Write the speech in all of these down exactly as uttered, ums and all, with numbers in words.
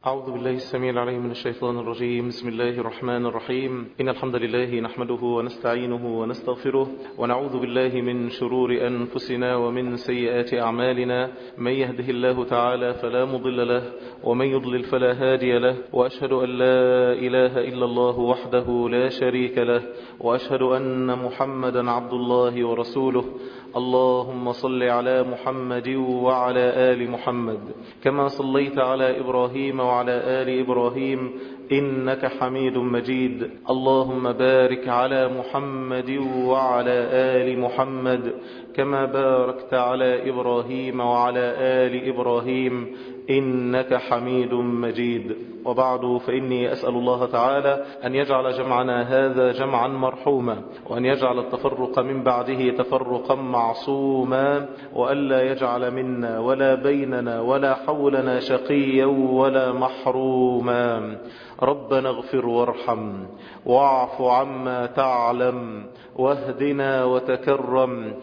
أعوذ بالله السميع العليم من الشيطان الرجيم. بسم الله الرحمن الرحيم. إن الحمد لله نحمده ونستعينه ونستغفره ونعوذ بالله من شرور أنفسنا ومن سيئات أعمالنا. من يهده الله تعالى فلا مضل له ومن يضلل فلا هادي له، وأشهد أن لا إله إلا الله وحده لا شريك له، وأشهد أن محمدا عبد الله ورسوله. اللهم صل على محمد وعلى آل محمد كما صليت على إبراهيم وعلى آل إبراهيم إنك حميد مجيد. اللهم بارك على محمد وعلى آل محمد كما باركت على إبراهيم وعلى آل إبراهيم إنك حميد مجيد. وبعد، فإني أسأل الله تعالى أن يجعل جمعنا هذا جمعا مرحوما، وأن يجعل التفرق من بعده تفرقا معصوما، وألا يجعل منا ولا بيننا ولا حولنا شقيا ولا محروما. ربنا اغفر وارحم واعف عما تعلم واهدنا وتكرم،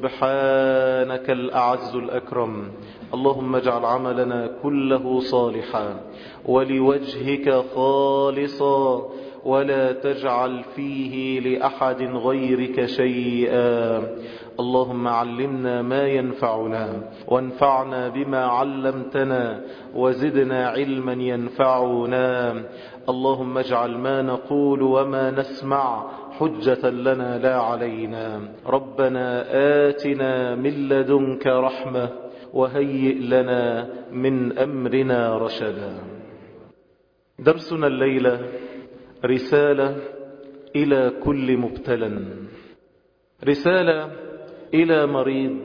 سبحانك الأعز الأكرم. اللهم اجعل عملنا كله صالحا ولوجهك خالصا، ولا تجعل فيه لأحد غيرك شيئا. اللهم علمنا ما ينفعنا وانفعنا بما علمتنا وزدنا علما ينفعنا. اللهم اجعل ما نقول وما نسمع حجة لنا لا علينا. ربنا آتنا من لدنك رحمة وهيئ لنا من أمرنا رشدا. درسنا الليلة رسالة إلى كل مبتلى، رسالة إلى مريض،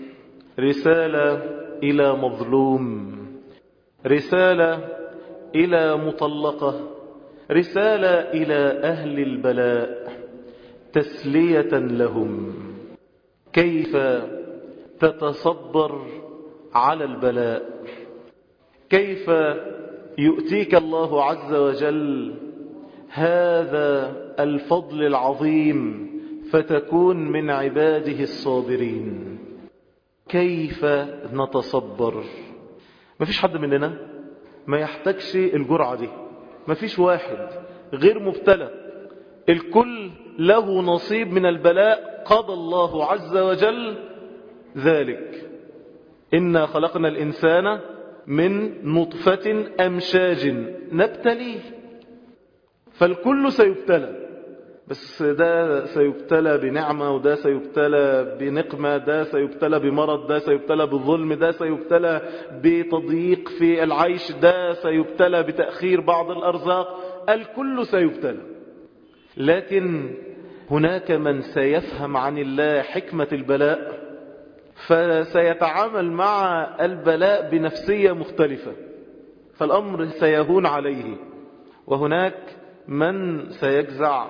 رسالة إلى مظلوم، رسالة إلى مطلقة، رسالة إلى أهل البلاء تسلية لهم. كيف تتصبر على البلاء؟ كيف يؤتيك الله عز وجل هذا الفضل العظيم فتكون من عباده الصابرين؟ كيف نتصبر؟ ما فيش حد مننا ما يحتاجش الجرعة دي، ما فيش واحد غير مبتلى، الكل له نصيب من البلاء. قضى الله عز وجل ذلك. إنا خلقنا الإنسان من نطفة أمشاج نبتليه. فالكل سيبتلى، بس ده سيبتلى بنعمة، وده سيبتلى بنقمة، ده سيبتلى بمرض، ده سيبتلى بالظلم، ده سيبتلى بتضييق في العيش، ده سيبتلى بتأخير بعض الأرزاق. الكل سيبتلى، لكن هناك من سيفهم عن الله حكمة البلاء، فسيتعامل مع البلاء بنفسية مختلفة، فالأمر سيهون عليه. وهناك من سيجزع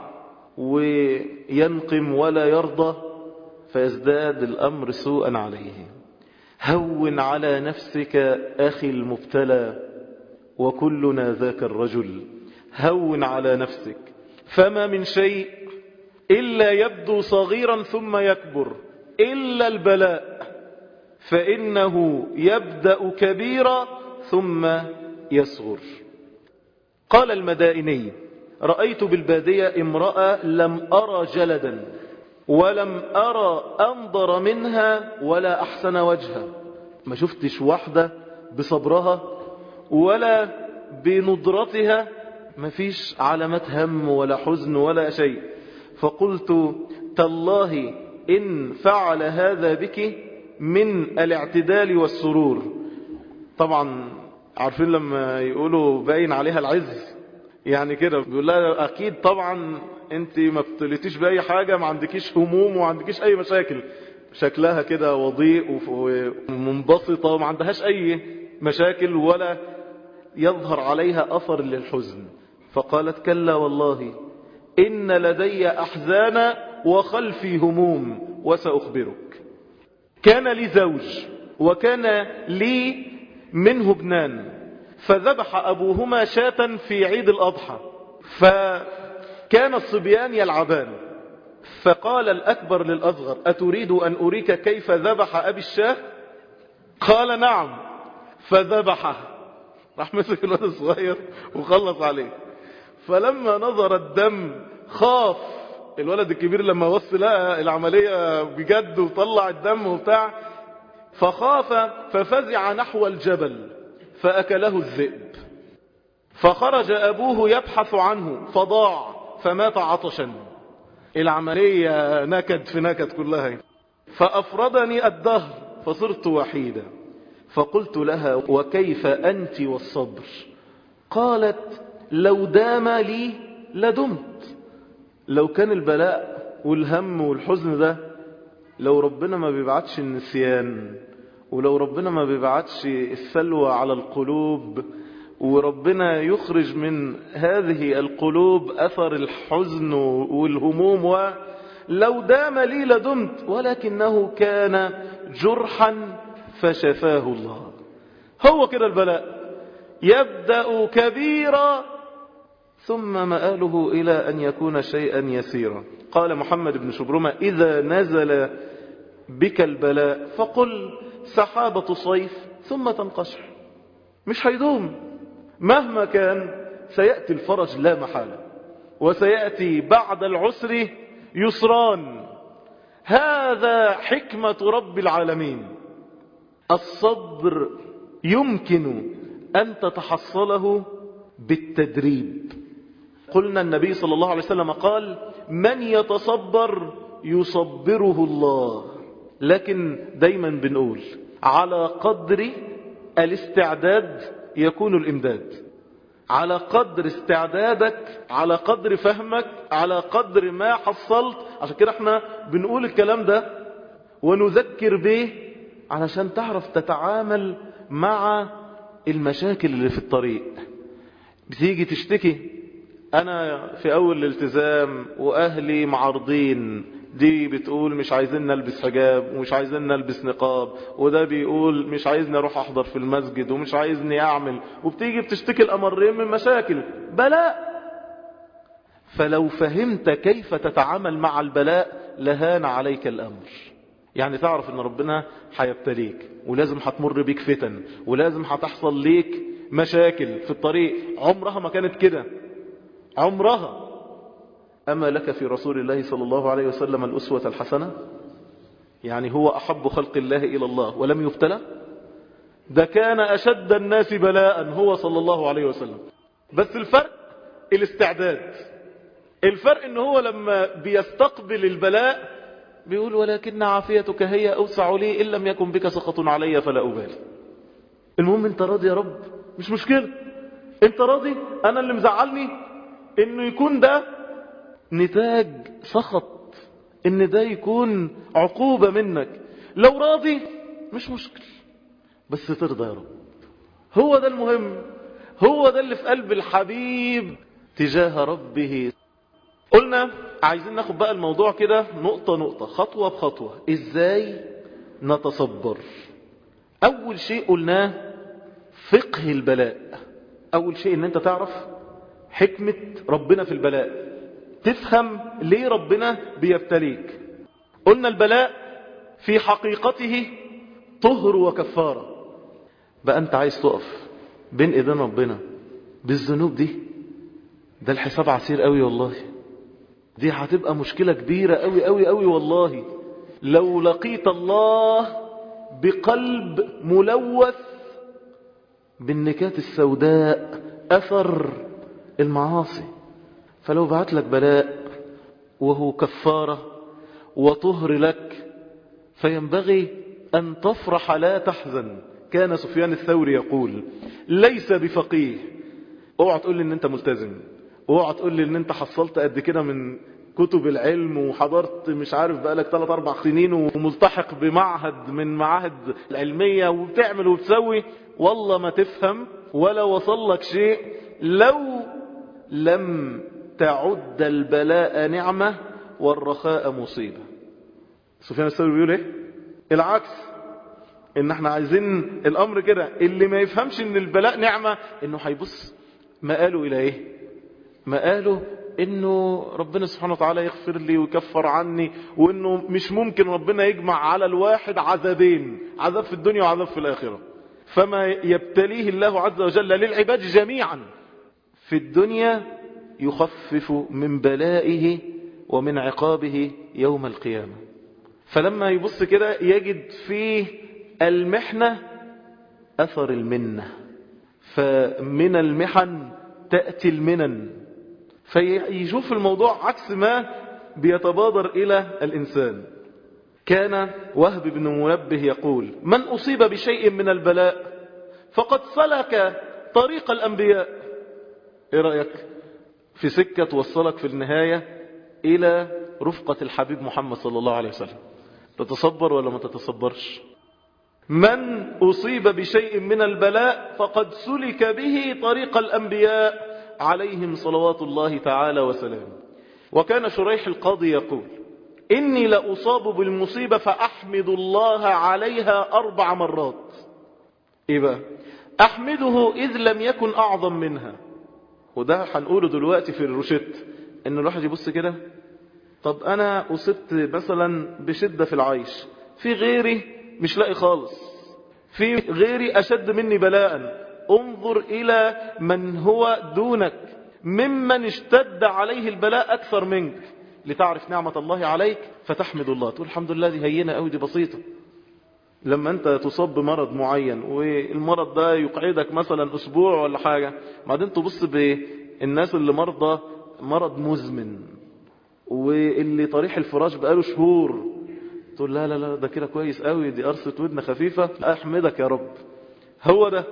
وينقم ولا يرضى، فيزداد الأمر سوءا عليه. هون على نفسك أخي المبتلى، وكلنا ذاك الرجل. هون على نفسك، فما من شيء إلا يبدو صغيرا ثم يكبر إلا البلاء، فإنه يبدأ كبيرا ثم يصغر. قال المدائني: رأيت بالبادية امرأة لم أرى جلدا ولم أرى أنظر منها ولا أحسن وجها. ما شفتش واحدة بصبرها ولا بنضرتها، ما فيش علامات هم ولا حزن ولا شيء. فقلت: تالله إن فعل هذا بك من الاعتدال والسرور. طبعا عارفين لما يقولوا باين عليها العز، يعني كده بيقول لها أكيد طبعا انت ما ابتليتيش بأي حاجة، ما عندكيش هموم وما عندكيش أي مشاكل. شكلها كده وضيء ومنبسطة وما عندهاش أي مشاكل ولا يظهر عليها أثر للحزن. فقالت: كلا والله إن لدي أحزانا وخلفي هموم وسأخبرك. كان لي زوج وكان لي منه ابنان، فذبح أبوهما شاة في عيد الأضحى، فكان الصبيان يلعبان، فقال الأكبر للأصغر: أتريد أن أريك كيف ذبح أبي الشاة؟ قال: نعم. فذبحه. راح مسك الولد الصغير وخلص عليه. فلما نظر الدم خاف الولد الكبير لما وصل لقى العملية بجد وطلع الدم وبتاع، فخاف ففزع نحو الجبل فأكله الذئب. فخرج أبوه يبحث عنه فضاع فمات عطشا. العملية نكد في نكد كلها. فأفردني الدهر فصرت وحيدا. فقلت لها وكيف أنت والصبر؟ قالت لو دام لي لدمت. لو كان البلاء والهم والحزن ده، لو ربنا ما بيبعتش النسيان، ولو ربنا ما بيبعتش السلوى على القلوب، وربنا يخرج من هذه القلوب أثر الحزن والهموم، ولو دام لي لدمت، ولكنه كان جرحا فشفاه الله. هو كده البلاء يبدأ كبيرا ثم مآله إلى أن يكون شيئا يسيرا. قال محمد بن شبرمة إذا نزل بك البلاء فقل سحابة صيف ثم تنقشع. مش هيدوم، مهما كان سيأتي الفرج لا محالة، وسيأتي بعد العسر يسران. هذا حكمة رب العالمين. الصبر يمكن أن تتحصله بالتدريب. قلنا النبي صلى الله عليه وسلم قال من يتصبر يصبره الله. لكن دايما بنقول على قدر الاستعداد يكون الإمداد. على قدر استعدادك، على قدر فهمك، على قدر ما حصلت. عشان كده احنا بنقول الكلام ده ونذكر به علشان تعرف تتعامل مع المشاكل اللي في الطريق. بتيجي تشتكي انا في اول الالتزام واهلي معارضين، دي بتقول مش عايزين نلبس حجاب ومش عايزين نلبس نقاب، وده بيقول مش عايزني اروح احضر في المسجد ومش عايزني اعمل، وبتيجي بتشتكي الامرين من مشاكل بلاء. فلو فهمت كيف تتعامل مع البلاء لهان عليك الامر. يعني تعرف ان ربنا هيبتليك، ولازم هتمر بيك فتن، ولازم هتحصل ليك مشاكل في الطريق. عمرها ما كانت كده، عمرها. أما لك في رسول الله صلى الله عليه وسلم الأسوة الحسنة؟ يعني هو أحب خلق الله إلى الله ولم يبتلى؟ ده كان أشد الناس بلاء هو صلى الله عليه وسلم. بس الفرق الاستعداد. الفرق إنه هو لما بيستقبل البلاء بيقول ولكن عافيتك هي أوسع لي إن لم يكن بك سخط علي فلا أبالي. المهم أنت راضي يا رب، مش مشكلة. أنت راضي، أنا اللي مزعلني إنه يكون ده نتاج سخط، إن ده يكون عقوبة منك. لو راضي مش مشكل، بس ترضى يا رب. هو ده المهم، هو ده اللي في قلب الحبيب تجاه ربه. قلنا عايزين ناخد بقى الموضوع كده نقطة نقطة، خطوة بخطوة. ازاي نتصبر؟ اول شيء قلناه فقه البلاء. اول شيء ان انت تعرف حكمة ربنا في البلاء، تفهم ليه ربنا بيبتليك. قلنا البلاء في حقيقته طهر وكفارة. بقى انت عايز تقف بين ايدين ربنا بالذنوب دي، ده الحساب عسير قوي والله. دي هتبقى مشكلة كبيرة قوي قوي قوي والله. لو لقيت الله بقلب ملوث بالنكات السوداء أثر المعاصي، فلو بعت لك بلاء وهو كفارة وطهر لك فينبغي أن تفرح لا تحزن. كان سفيان الثوري يقول ليس بفقيه. اوعى تقول لي ان انت ملتزم، اوعى تقول لي ان انت حصلت قد كده من كتب العلم وحضرت مش عارف بقالك ثلاث اربع سنين وملتحق بمعهد من معاهد العلمية وبتعمل وبتسوي. والله ما تفهم ولا وصل لك شيء لو لم تعد البلاء نعمة والرخاء مصيبة. سفيان الثوري بيقول ايه؟ العكس، ان احنا عايزين الامر كده. اللي ما يفهمش ان البلاء نعمة انه هيبص مقاله الى ايه؟ مقاله انه ربنا سبحانه وتعالى يغفر لي ويكفر عني، وانه مش ممكن ربنا يجمع على الواحد عذابين، عذاب في الدنيا وعذاب في الاخرة. فما يبتليه الله عز وجل للعباد جميعا في الدنيا يخفف من بلائه ومن عقابه يوم القيامة. فلما يبص كده يجد فيه المحنة أثر المنة، فمن المحن تأتي المنن، فيشوف الموضوع عكس ما بيتبادر إلى الإنسان. كان وهب بن منبه يقول: من أصيب بشيء من البلاء فقد سلك طريق الأنبياء. إيه رأيك في سكة توصلك في النهاية إلى رفقة الحبيب محمد صلى الله عليه وسلم؟ تتصبر ولا ما تتصبرش؟ من أصيب بشيء من البلاء فقد سلك به طريق الأنبياء عليهم صلوات الله تعالى وسلامه. وكان شريح القاضي يقول: إني لأصاب بالمصيبة فأحمد الله عليها أربع مرات. إيه بقى؟ أحمده إذ لم يكن أعظم منها. وده هنقوله دلوقتي في الروشت، إن الواحد يبص كده، طب أنا أصبت مثلا بشدة في العيش، في غيري مش لاقي خالص، في غيري أشد مني بلاء، انظر إلى من هو دونك ممن اشتد عليه البلاء أكثر منك لتعرف نعمة الله عليك فتحمد الله، تقول الحمد لله دي هينة أو دي بسيطة. لما أنت تصاب بمرض معين والمرض ده يقعدك مثلا أسبوع ولا حاجة، بعدين تبص بالناس اللي مرضى مرض مزمن واللي طريح الفراش بقاله شهور، تقول لا لا لا ده كده كويس قوي، دي قرصة ودن خفيفة، أحمدك يا رب. هو ده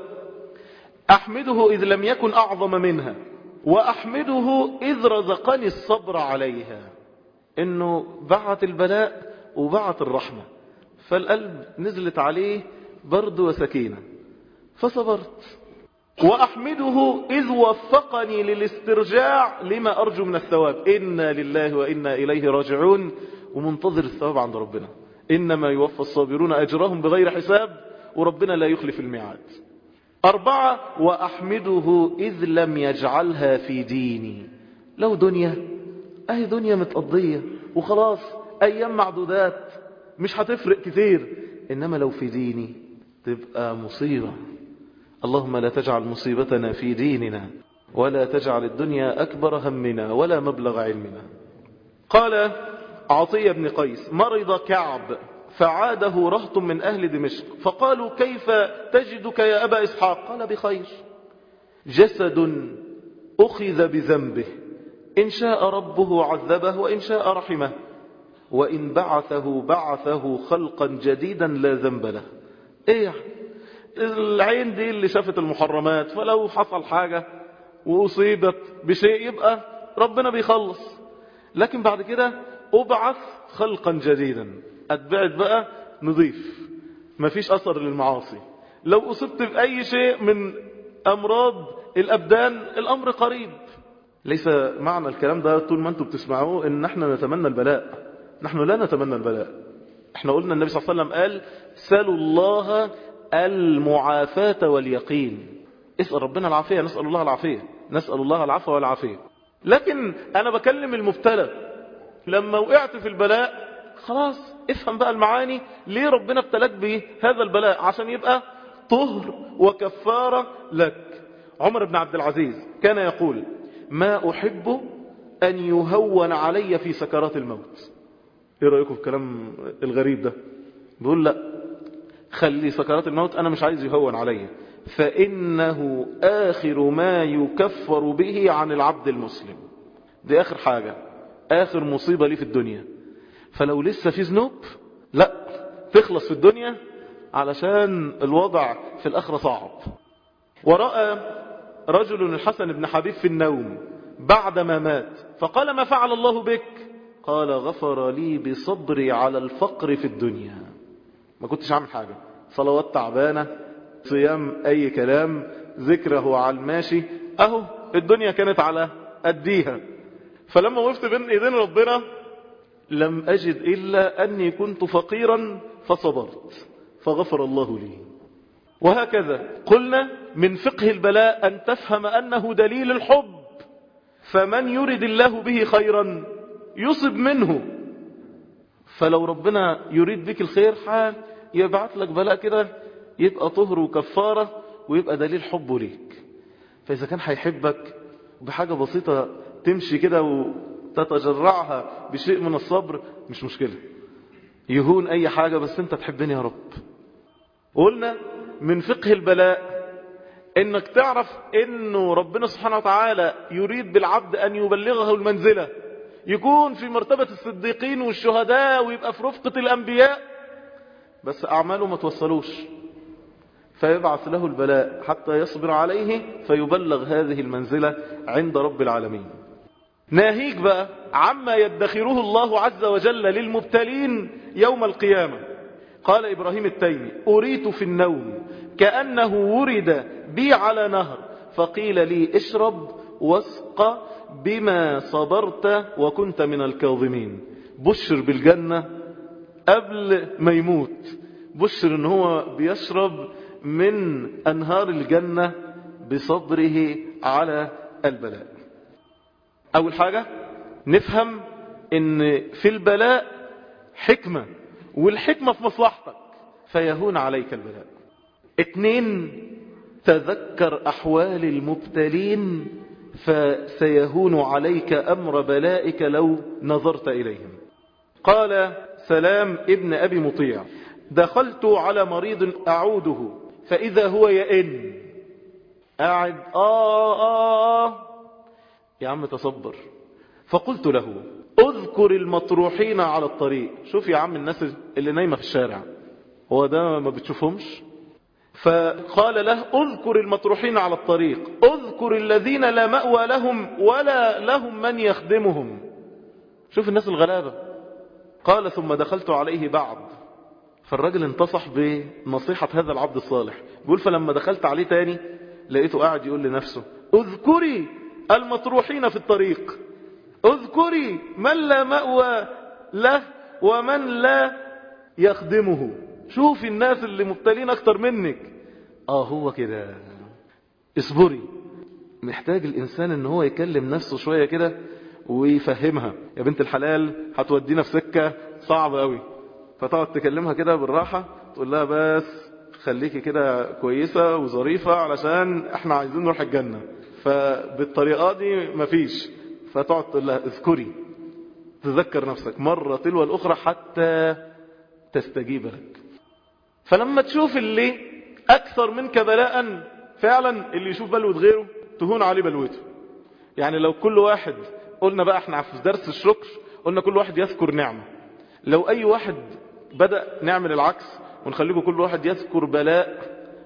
أحمده إذ لم يكن أعظم منها، وأحمده إذ رزقني الصبر عليها، إنه بعت البلاء وبعت الرحمة، فالقلب نزلت عليه برد وسكينة فصبرت. وأحمده إذ وفقني للاسترجاع لما أرجو من الثواب، إنا لله وإنا إليه راجعون، ومنتظر الثواب عند ربنا. إنما يوفى الصابرون أجرهم بغير حساب، وربنا لا يخلف الميعاد. أربعة: وأحمده إذ لم يجعلها في ديني. لو دنيا أهي دنيا متقضية وخلاص، أيام معدودات مش هتفرق كتير، إنما لو في ديني تبقى مصيبة. اللهم لا تجعل مصيبتنا في ديننا، ولا تجعل الدنيا أكبر همنا ولا مبلغ علمنا. قال عطية بن قيس: مرض كعب فعاده رهط من أهل دمشق فقالوا: كيف تجدك يا أبا إسحاق؟ قال: بخير، جسد أخذ بذنبه، إن شاء ربه عذبه وإن شاء رحمه، وإن بعثه بعثه خلقا جديدا لا ذنب له. إيه العين دي اللي شافت المحرمات، فلو حصل حاجة وأصيبت بشيء يبقى ربنا بيخلص، لكن بعد كده أبعث خلقا جديدا، أتبعت بقى نضيف، مفيش أثر للمعاصي. لو أصبت بأي شيء من أمراض الأبدان الأمر قريب. ليس معنى الكلام ده طول ما أنتم بتسمعوه إن احنا نتمنى البلاء، نحن لا نتمنى البلاء. احنا قلنا النبي صلى الله عليه وسلم قال: سلوا الله المعافاة واليقين. اسأل ربنا العافية، نسأل الله العافية، نسأل الله العفو والعافية. لكن أنا بكلم المبتلى، لما وقعت في البلاء خلاص افهم بقى المعاني، ليه ربنا ابتلاك به هذا البلاء؟ عشان يبقى طهر وكفارة لك. عمر بن عبد العزيز كان يقول: ما أحب أن يهون علي في سكرات الموت. ايه رأيكم في الكلام الغريب ده؟ بيقول لا، خلي سكرات الموت أنا مش عايز يهون علي، فإنه آخر ما يكفر به عن العبد المسلم. دي آخر حاجة، آخر مصيبة لي في الدنيا. فلو لسه في ذنوب لا تخلص في الدنيا، علشان الوضع في الآخرة صعب. ورأى رجل الحسن بن حبيب في النوم بعدما مات فقال: ما فعل الله بك؟ قال: غفر لي بصبري على الفقر في الدنيا. ما كنتش عامل حاجة، صلوات تعبانة، صيام أي كلام، ذكره على الماشي، أهو الدنيا كانت على أديها. فلما وقفت بين إيدين ربنا لم أجد إلا أني كنت فقيرا فصبرت فغفر الله لي. وهكذا قلنا من فقه البلاء أن تفهم أنه دليل الحب، فمن يرد الله به خيرا يصب منه. فلو ربنا يريد بك الخير يبعث لك بلاء كده يبقى طهر وكفارة ويبقى دليل حبه ليك. فإذا كان هيحبك بحاجة بسيطة تمشي كده وتتجرعها بشيء من الصبر مش مشكلة، يهون أي حاجة بس أنت تحبني يا رب. قلنا من فقه البلاء انك تعرف انه ربنا سبحانه وتعالى يريد بالعبد ان يبلغه المنزلة، يكون في مرتبة الصديقين والشهداء ويبقى في رفقة الانبياء، بس اعماله ما توصلوش، فيبعث له البلاء حتى يصبر عليه فيبلغ هذه المنزلة عند رب العالمين. ناهيك بقى عما يدخره الله عز وجل للمبتلين يوم القيامة. قال إبراهيم التيمي: أريت في النوم كأنه ورد بي على نهر فقيل لي اشرب واسق بما صبرت وكنت من الكاظمين. بشر بالجنة قبل ما يموت، بشر ان هو بيشرب من أنهار الجنة بصبره على البلاء. أول حاجة نفهم ان في البلاء حكمة، والحكمة في مصلحتك فيهون عليك البلاء. اتنين، تذكر أحوال المبتلين فسيهون عليك أمر بلائك لو نظرت إليهم. قال سلام ابن أبي مطيع: دخلت على مريض أعوده فإذا هو يئن. قاعد آه آه يا عم تصبر. فقلت له: اذكر المطروحين على الطريق. شوف يا عم الناس اللي نايمة في الشارع، هو ده ما بتشوفهمش؟ فقال له: اذكر المطروحين على الطريق، اذكر الذين لا مأوى لهم ولا لهم من يخدمهم. شوف الناس الغلابة. قال: ثم دخلت عليه بعد. فالراجل انتصح بنصيحة هذا العبد الصالح، بيقول: فلما دخلت عليه تاني لقيته قاعد يقول لنفسه: اذكري المطروحين في الطريق، اذكري من لا مأوى له ومن لا يخدمه. شوف الناس اللي مبتلين اكتر منك. اه هو كده. اصبري. محتاج الانسان ان هو يكلم نفسه شوية كده ويفهمها: يا بنت الحلال هتودينا في سكة صعبة قوي. فتقعد تكلمها كده بالراحة، تقول لها: بس خليكي كده كويسة وظريفة علشان احنا عايزين نروح الجنة. فبالطريقة دي مفيش. فتقعد تقول لها: اذكري، تذكر نفسك مرة تلو الأخرى حتى تستجيب لك. فلما تشوف اللي أكثر منك بلاء، فعلا اللي يشوف بلوة غيره تهون عليه بلوته. يعني لو كل واحد، قلنا بقى احنا في درس الشكر، قلنا كل واحد يذكر نعمة. لو أي واحد بدأ نعمل العكس ونخليكم كل واحد يذكر بلاء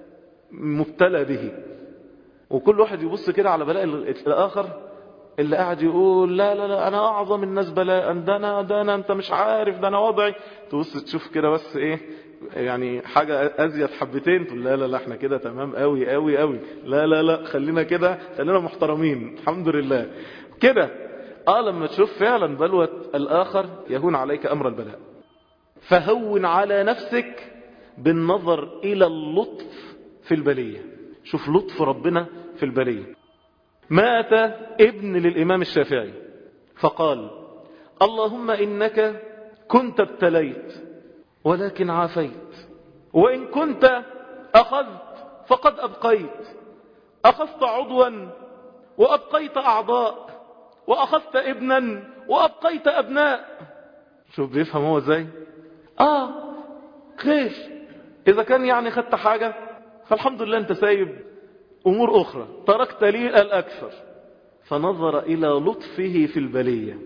مبتلى به، وكل واحد يبص كده على بلاء الآخر اللي قاعد يقول: لا لا لا أنا أعظم الناس بلاء، ده أنا ده أنا أنت مش عارف، ده أنا وضعي. تبص تشوف كده بس إيه يعني حاجة أزيد حبتين، تقول: لا لا لا احنا كده تمام قوي قوي قوي، لا لا لا خلينا كده، خلينا محترمين الحمد لله كده. آه لما تشوف فعلا بلوة الآخر يهون عليك أمر البلاء. فهون على نفسك بالنظر إلى اللطف في البلية. شوف لطف ربنا في البلية. مات ابن للإمام الشافعي فقال: اللهم إنك كنت ابتليت ولكن عافيت، وإن كنت أخذت فقد أبقيت. أخذت عضوا وأبقيت أعضاء، وأخذت ابنا وأبقيت أبناء. شوف بيفهم هو ازاي. آه خير، إذا كان يعني خدت حاجة فالحمد لله أنت سايب أمور أخرى، تركت لي الأكثر. فنظر إلى لطفه في البلية.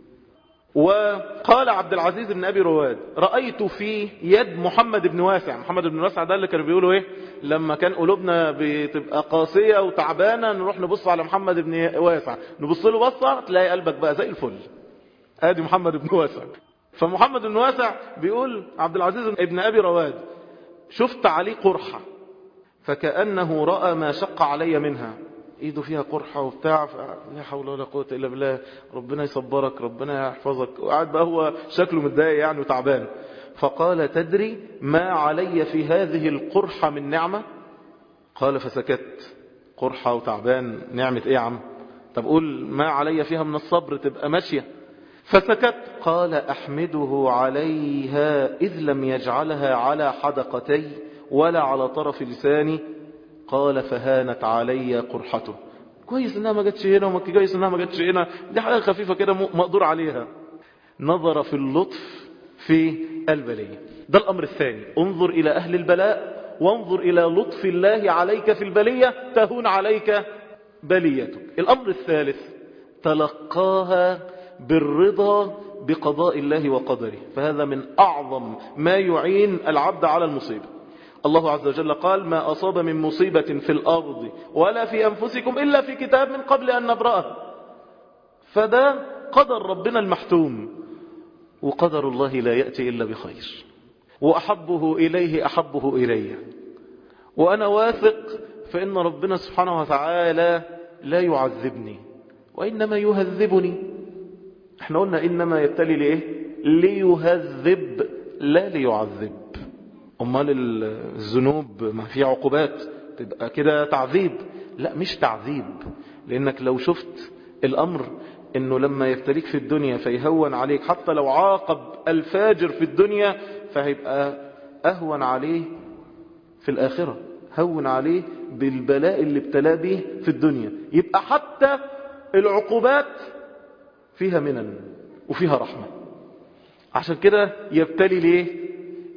وقال عبد العزيز بن أبي رواد: رأيت في يد محمد بن واسع. محمد بن واسع ده اللي كانوا بيقولوا إيه لما كان قلوبنا بتبقى قاسية وتعبانة نروح نبص على محمد بن واسع، نبص له بصة تلاقي قلبك بقى زي الفل. ادي محمد بن واسع. فمحمد بن واسع بيقول عبد العزيز بن أبي رواد: شفت عليه قرحة فكأنه رأى ما شق علي منها. ايده فيها قرحة وبتاع، لا حول ولا قوة الا بالله، ربنا يصبرك ربنا يحفظك. وقعد بقى هو شكله متضايق يعني وتعبان. فقال: تدري ما علي في هذه القرحة من نعمة؟ قال: فسكت. قرحة وتعبان، نعمة ايه يا عم؟ طب قول ما علي فيها من الصبر تبقى ماشية. فسكت. قال: أحمده عليها إذ لم يجعلها على حدقتي ولا على طرف لساني. قال فهانت علي قرحته. كويس انها ما جاتش هنا وما كويس انها ما جاتش هنا، دي حاجة خفيفة كده مقدور عليها. نظر في اللطف في البلية. ده الأمر الثاني، انظر إلى أهل البلاء وانظر إلى لطف الله عليك في البلية تهون عليك بليتك. الأمر الثالث، تلقاها بالرضا بقضاء الله وقدره، فهذا من أعظم ما يعين العبد على المصيبة. الله عز وجل قال ما أصاب من مصيبة في الأرض ولا في أنفسكم إلا في كتاب من قبل أن نبرأه. فده قدر ربنا المحتوم، وقدر الله لا يأتي إلا بخير، وأحبه إليه أحبه إلي. وأنا واثق فإن ربنا سبحانه وتعالى لا يعذبني وإنما يهذبني. احنا قلنا إنما يبتلي لإيه؟ ليهذب لا ليعذب. أمال الذنوب ما فيها عقوبات تبقى كده تعذيب؟ لا، مش تعذيب، لأنك لو شفت الأمر إنه لما يبتليك في الدنيا فيهون عليك، حتى لو عاقب الفاجر في الدنيا فهيبقى أهون عليه في الآخرة، هون عليه بالبلاء اللي ابتلى به في الدنيا. يبقى حتى العقوبات فيها منن وفيها رحمة. عشان كده يبتلي ليه؟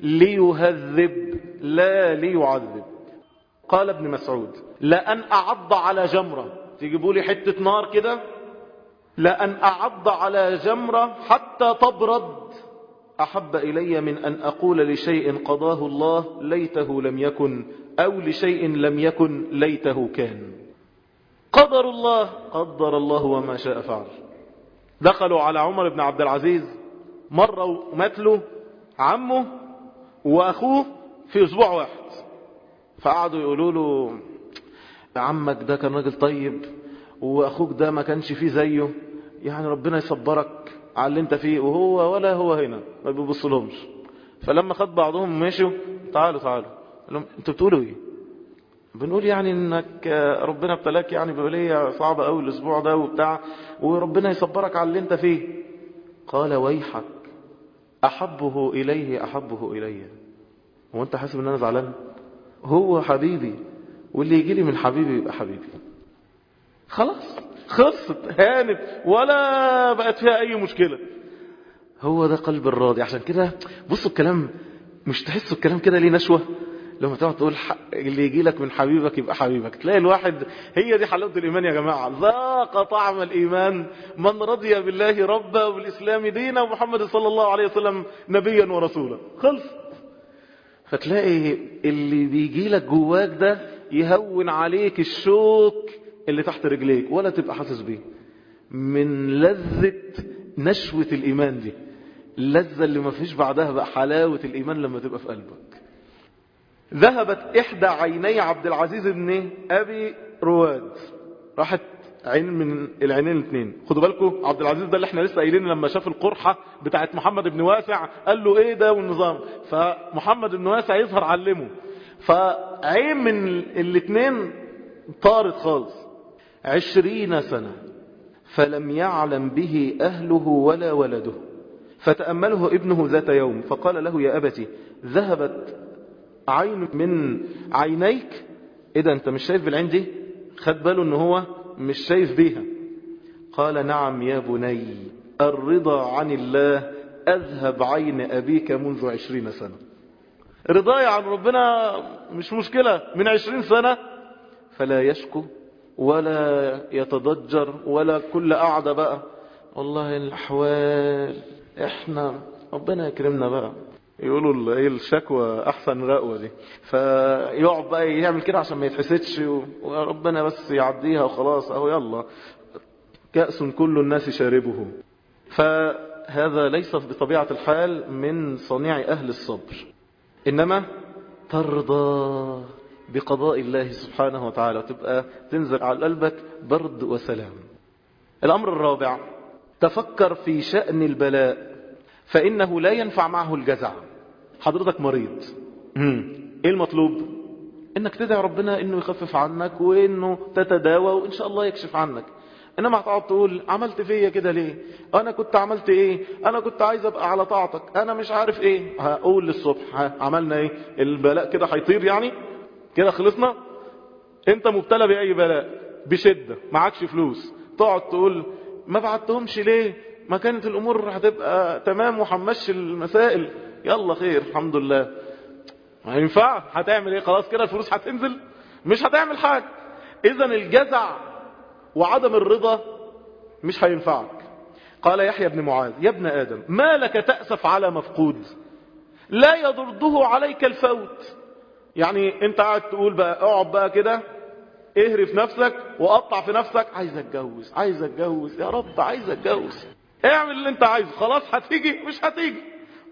ليهذب لا ليعذب. قال ابن مسعود لأن أعض على جمرة، تجيبوا لي حتة نار كده، لأن أعض على جمرة حتى تبرد أحب إلي من أن أقول لشيء قضاه الله ليته لم يكن، أو لشيء لم يكن ليته كان. قدر الله، قدر الله وما شاء فعل. دخلوا على عمر بن عبد العزيز مرة ومات له عمه وأخوه في أسبوع واحد، فقعدوا يقولوا له عمك ده كان راجل طيب وأخوك ده ما كانش فيه زيه، يعني ربنا يصبرك على اللي انت فيه، وهو ولا هو هنا ما بيبص لهمش. فلما خد بعضهم مشوا، تعالوا تعالوا قال لهم انتوا بتقولوا ايه؟ بنقول يعني انك ربنا ابتلاك يعني ببلية صعبة قوي الاسبوع ده وبتاع، وربنا يصبرك على اللي انت فيه. قال ويحك احبه اليه احبه الي. هو انت حاسب ان انا زعلان؟ هو حبيبي، واللي يجي لي من حبيبي يبقى حبيبي. خلاص خلصت، هانت ولا بقت فيها اي مشكلة. هو ده قلب الراضي. عشان كده بصوا الكلام، مش تحسوا الكلام كده ليه نشوة؟ لما تقعد تقول اللي يجي لك من حبيبك يبقى حبيبك، تلاقي الواحد، هي دي حلاوة الإيمان يا جماعة. ذاق طعم الإيمان من رضي بالله ربا وبالإسلام دينا ومحمد صلى الله عليه وسلم نبيا ورسولا. خلص. فتلاقي اللي بيجي لك جواك ده يهون عليك الشوك اللي تحت رجليك ولا تبقى حاسس بيه، من لذة نشوة الإيمان دي، اللذة اللي ما فيش بعدها بقى حلاوة الإيمان لما تبقى في قلبك. ذهبت إحدى عيني عبد العزيز بن أبي رواد، راحت عين من العينين الاثنين. خدوا بالكم عبد العزيز ده اللي احنا لسه قايلين لما شاف القرحة بتاعت محمد بن واسع قال له ايه ده والنظام، فمحمد بن واسع يظهر علمه، فعين من الاثنين طارت خالص. عشرين سنة فلم يعلم به أهله ولا ولده، فتأمله ابنه ذات يوم فقال له يا أبتي ذهبت عين من عينيك؟ ايه ده انت مش شايف بالعين دي؟ خد باله ان هو مش شايف بيها. قال نعم يا بني، الرضا عن الله اذهب عين ابيك منذ عشرين سنة. رضاي عن ربنا مش مشكلة من عشرين سنة. فلا يشكو ولا يتضجر ولا كل قعدة بقى والله الأحوال احنا ربنا يكرمنا بقى، يقولوا ايه الشكوى احسن رقوة دي، فيقعد بقى يعمل كده عشان ما يتحسدش وربنا بس يعديها وخلاص اهو يلا كأس كل الناس شاربه. فهذا ليس بطبيعة الحال من صنيع اهل الصبر، انما ترضى بقضاء الله سبحانه وتعالى وتبقى تنزل على قلبك برد وسلام. الامر الرابع، تفكر في شأن البلاء فإنه لا ينفع معه الجزع. حضرتك مريض، ايه المطلوب؟ انك تدعي ربنا انه يخفف عنك وانه تتداوى وان شاء الله يكشف عنك. انما هتقعد تقول عملت فيا كده ليه، انا كنت عملت ايه، انا كنت عايز ابقى على طاعتك، انا مش عارف ايه. هقول للصبح ها عملنا ايه؟ البلاء كده هيطير يعني؟ كده خلصنا؟ انت مبتلى باي بلاء بشدة، معكش فلوس، تقعد تقول ما بعتهمش ليه، ما كانت الامور هتبقى تمام وهنمشي المسائل، يلا خير الحمد لله. ما ينفع، هتعمل ايه؟ خلاص كده الفلوس هتنزل، مش هتعمل حاجة. اذا الجزع وعدم الرضا مش هينفعك. قال يحيى بن معاذ يا ابن آدم ما لك تأسف على مفقود لا يضرده عليك الفوت. يعني انت قاعد تقول بقى اقعد بقى كده اهري في نفسك وقطع في نفسك، عايز اتجوز عايز اتجوز يا رب عايز اتجوز، اعمل اللي انت عايزه، خلاص هتيجي مش هتيجي.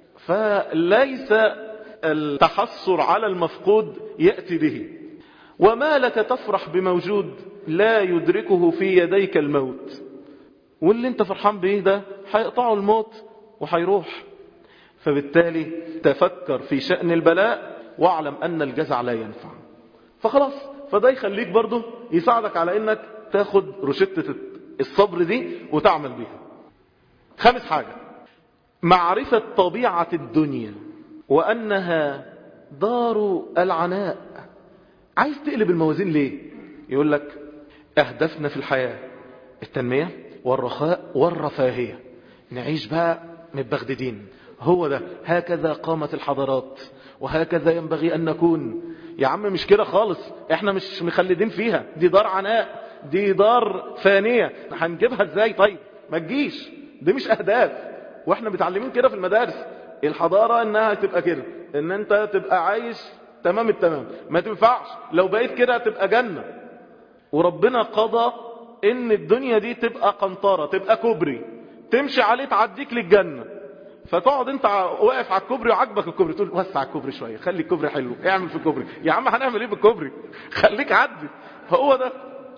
فليس التحسر على المفقود يأتي به. وما لك تفرح بموجود لا يدركه في يديك الموت. واللي انت فرحان به ده هيقطعه الموت وهيروح. فبالتالي تفكر في شأن البلاء واعلم أن الجزع لا ينفع. فخلاص، فده يخليك برضه يساعدك على انك تاخد رشدة الصبر دي وتعمل بيها. خامس حاجة معرفة طبيعة الدنيا وأنها دار العناء. عايز تقلب الموازين ليه؟ يقول لك أهدافنا في الحياة التنمية والرخاء والرفاهية، نعيش بقى متبغددين، هو ده، هكذا قامت الحضارات وهكذا ينبغي أن نكون. يا عم مش كده خالص، احنا مش مخلدين فيها، دي دار عناء، دي دار فانية، هنجيبها ازاي؟ طيب ما تجيش، دي مش أهداف. واحنا متعلمين كده في المدارس، الحضارة انها تبقى كده، ان انت تبقى عايش تمام التمام. ما تنفعش، لو بقيت كده تبقى جنة. وربنا قضى ان الدنيا دي تبقى قنطرة، تبقى كوبري تمشي عليه تعديك للجنة. فتقعد انت واقف على الكوبري وعجبك الكوبري، تقول وسع الكوبري شوية، خلي الكوبري حلو، اعمل في الكوبري. يا عم هنعمل ايه بالكوبري؟ خليك عدي. فهو ده.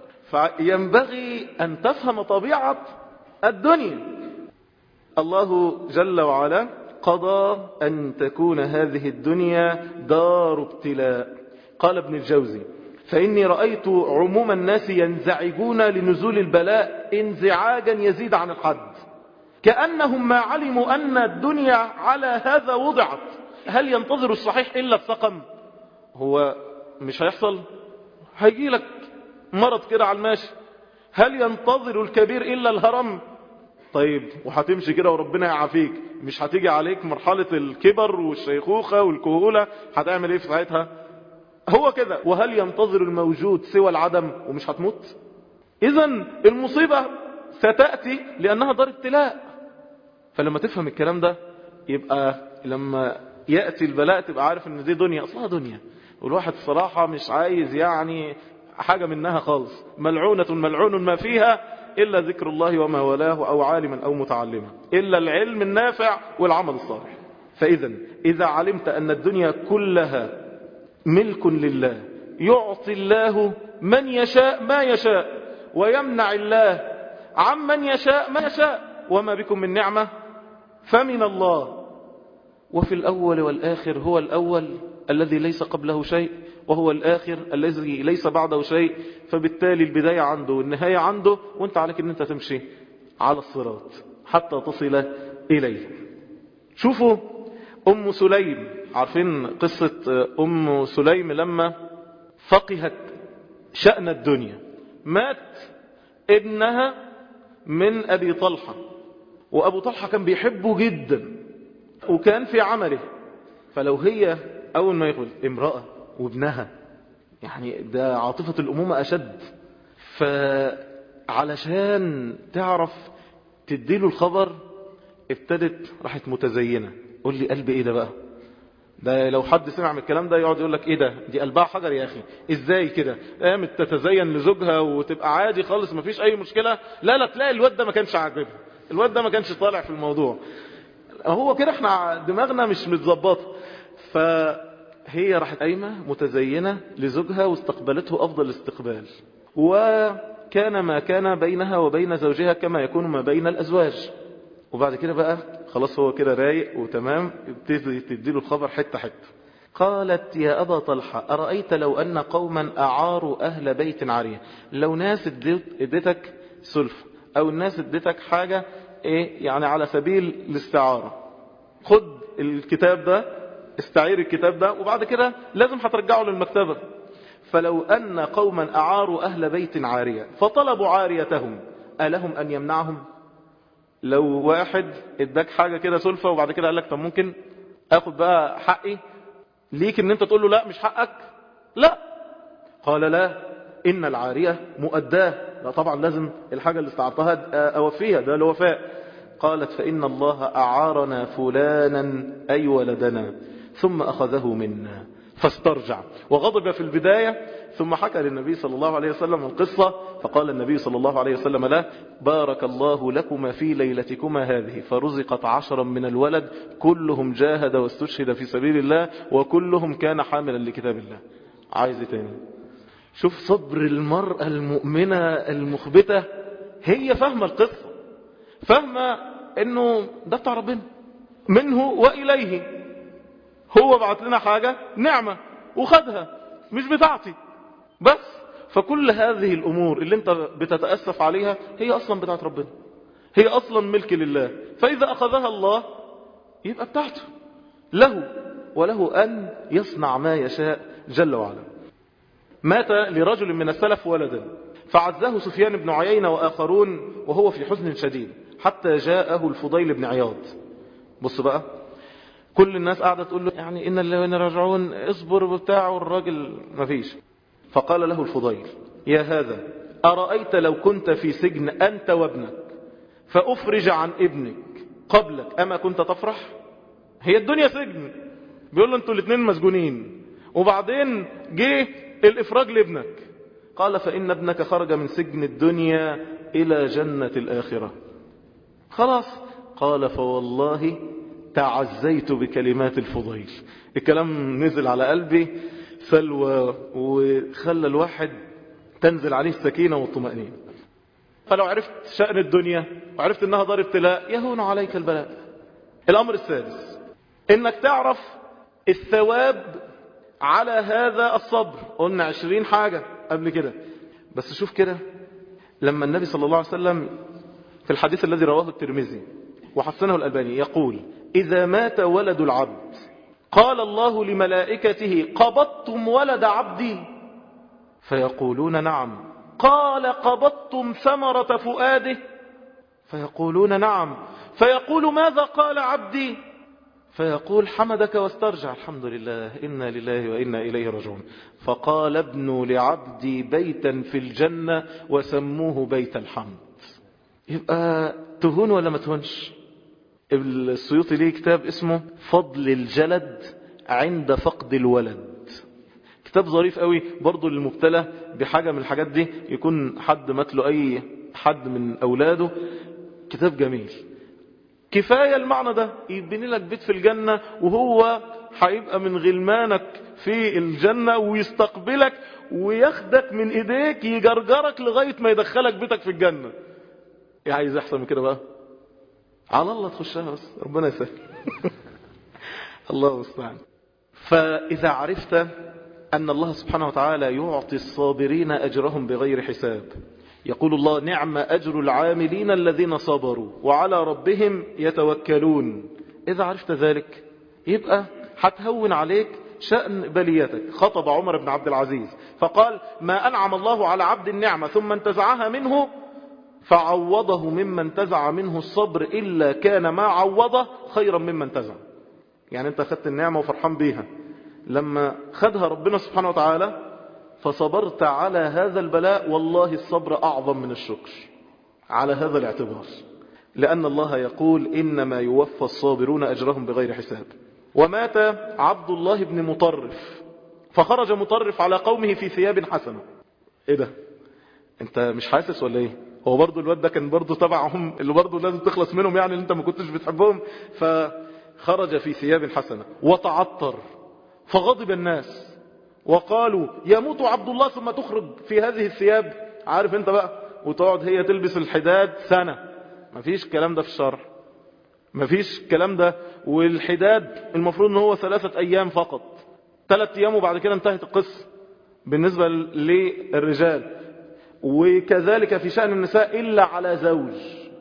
فينبغي ان تفهم طبيعة الدنيا. الله جل وعلا قضى أن تكون هذه الدنيا دار ابتلاء. قال ابن الجوزي فإني رأيت عموم الناس ينزعجون لنزول البلاء انزعاجا يزيد عن الحد، كأنهم ما علموا أن الدنيا على هذا وضعت. هل ينتظر الصحيح إلا السقم؟ هو مش هيحصل، هيجي لك مرض كده على الماشي. هل ينتظر الكبير إلا الهرم؟ طيب وهتمشي كده وربنا يعافيك، مش هتيجي عليك مرحلة الكبر والشيخوخة والكهولة، هتعمل ايه في ساعتها؟ هو كده. وهل ينتظر الموجود سوى العدم؟ ومش هتموت. اذا المصيبة ستأتي لأنها دار ابتلاء. فلما تفهم الكلام ده يبقى لما يأتي البلاء تبقى عارف ان دي دنيا، اصلها دنيا، والواحد الصراحة مش عايز يعني حاجة منها خالص. ملعونة ملعون ما فيها إلا ذكر الله وما ولاه أو عالما أو متعلما، إلا العلم النافع والعمل الصالح. فإذا إذا علمت أن الدنيا كلها ملك لله، يعطي الله من يشاء ما يشاء ويمنع الله عمن يشاء ما يشاء، وما بكم من نعمة فمن الله. وفي الأول والآخر هو الأول الذي ليس قبله شيء، وهو الآخر الذي ليس بعده شيء. فبالتالي البداية عنده والنهاية عنده، وانت عليك ان انت تمشي على الصراط حتى تصل إليه. شوفوا أم سليم، عارفين قصة أم سليم لما فقهت شأن الدنيا؟ مات ابنها من أبي طلحة، وأبو طلحة كان بيحبه جدا وكان في عمله. فلو هي أول ما يقول امرأة وابنها، يعني ده عاطفة الأمومة أشد، فعلشان تعرف تديله الخبر ابتدت راحت متزينة. قول لي قلب ايه ده بقى؟ ده لو حد سمع من الكلام ده يقعد يقول لك ايه ده، دي قلبها حجر يا اخي، ازاي كده قامت تتزين لزوجها وتبقى عادي خالص مفيش اي مشكلة؟ لا لا، تلاقي الواد ده ما كانش عاجبها، الواد ده ما كانش طالع في الموضوع، هو كده احنا دماغنا مش متظبطه. فهي راحت قايمه متزينه لزوجها واستقبلته افضل استقبال، وكان ما كان بينها وبين زوجها كما يكون ما بين الازواج. وبعد كده بقى خلاص هو كده رايق وتمام، تبتدي تديله الخبر حته حته. قالت يا أبا طلحة أرأيت لو أن قوما أعاروا أهل بيت عريه، لو ناس اديتك سلفة، او الناس اديتك حاجة ايه يعني على سبيل الاستعارة، خد الكتاب ده، استعير الكتاب ده، وبعد كده لازم هترجعه للمكتبة. فلو أن قوما أعاروا أهل بيت عارية فطلبوا عاريتهم ألهم أن يمنعهم؟ لو واحد اداك حاجة كده سلفة وبعد كده قال لك طب ممكن اخد بقى حقي، ليك ان انت تقول له لا مش حقك؟ لا. قال لا، إن العارية مؤداه، لا طبعا لازم الحاجة اللي استعرتها أوفيها، ده الوفاء. قالت فإن الله أعارنا فلانا أي ولدنا ثم أخذه منا فاسترجع وغضب في البداية، ثم حكى للنبي صلى الله عليه وسلم القصة، فقال النبي صلى الله عليه وسلم له بارك الله لكما في ليلتكما هذه، فرزقت عشرا من الولد كلهم جاهد واستشهد في سبيل الله وكلهم كان حاملا لكتاب الله. عايز تاني؟ شوف صبر المرأة المؤمنة المخبتة، هي فاهمة القصة، فاهمة انه ده بتاع ربنا منه وإليه، هو بعت لنا حاجة نعمة وخدها مش بتاعتي بس. فكل هذه الأمور اللي انت بتتأسف عليها هي أصلا بتاعت ربنا، هي أصلا ملك لله، فإذا أخذها الله يبقى بتاعته، له وله أن يصنع ما يشاء جل وعلا. مات لرجل من السلف ولدا فعزاه سفيان بن عيينة وآخرون وهو في حزن شديد حتى جاءه الفضيل بن عياض. بص بقى، كل الناس قاعدة تقول له يعني إن الذين راجعون اصبر وبتاع، والراجل مفيش. فقال له الفضيل يا هذا أرأيت لو كنت في سجن أنت وابنك فأفرج عن ابنك قبلك أما كنت تفرح؟ هي الدنيا سجن، بيقول له انتوا الاثنين مسجونين وبعدين جه الإفراج لابنك. قال فإن ابنك خرج من سجن الدنيا إلى جنة الآخرة. خلاص. قال فوالله تعزيت بكلمات الفضيل، الكلام نزل على قلبي سلوى وخلى الواحد تنزل عليه السكينة والطمأنينة. فلو عرفت شأن الدنيا وعرفت انها دار ابتلاء يهون عليك البلاء. الأمر السادس انك تعرف الثواب على هذا الصبر. قلنا عشرين حاجة قبل كده، بس شوف كده لما النبي صلى الله عليه وسلم في الحديث الذي رواه الترمذي وحسنه الألباني يقول إذا مات ولد العبد قال الله لملائكته قبضتم ولد عبدي؟ فيقولون نعم. قال قبضتم ثمرة فؤاده؟ فيقولون نعم. فيقول ماذا قال عبدي؟ فيقول حمدك واسترجع الحمد لله إنا لله وإنا إليه راجعون. فقال ابنوا لعبدي بيتا في الجنة وسموه بيت الحمد. يبقى تهون ولا ما تهونش؟ السيوطي ليه كتاب اسمه فضل الجلد عند فقد الولد، كتاب ظريف قوي برضو للمبتلى بحاجة من الحاجات دي، يكون حد مات له أي حد من أولاده، كتاب جميل. كفاية المعنى ده يبني لك بيت في الجنة وهو هيبقى من غلمانك في الجنة ويستقبلك وياخدك من ايديك يجرجرك لغاية ما يدخلك بيتك في الجنة. ايه عايز احسن من كده بقى؟ على الله تخشها بس ربنا يسهل. الله المستعان. فإذا عرفت أن الله سبحانه وتعالى يعطي الصابرين أجرهم بغير حساب، يقول الله نعم أجر العاملين الذين صبروا وعلى ربهم يتوكلون، إذا عرفت ذلك يبقى هتهون عليك شأن بليتك. خطب عمر بن عبد العزيز فقال ما أنعم الله على عبد النعمة ثم انتزعها منه فعوضه مما انتزع منه الصبر إلا كان ما عوضه خيرا مما انتزع. يعني انت خدت النعمة وفرحان بيها، لما خدها ربنا سبحانه وتعالى فصبرت على هذا البلاء، والله الصبر أعظم من الشكر على هذا الاعتبار، لأن الله يقول إنما يوفى الصابرون أجرهم بغير حساب. ومات عبد الله بن مطرف فخرج مطرف على قومه في ثياب حسنة. ايه ده؟ انت مش حاسس ولا ايه؟ هو برضو الواد ده كان برضو تبعهم اللي برضو لازم تخلص منهم، يعني اللي انت ما كنتش بتحبهم. فخرج في ثياب حسنة وتعطر فغضب الناس وقالوا يموت عبد الله ثم تخرج في هذه الثياب. عارف انت بقى، وتقعد هي تلبس الحداد سنة، مفيش الكلام ده في الشرع، مفيش الكلام ده. والحداد المفروض ان هو ثلاثة ايام فقط، ثلاثة ايام وبعد كده انتهت القصة بالنسبة للرجال. وكذلك في شأن النساء إلا على زوج،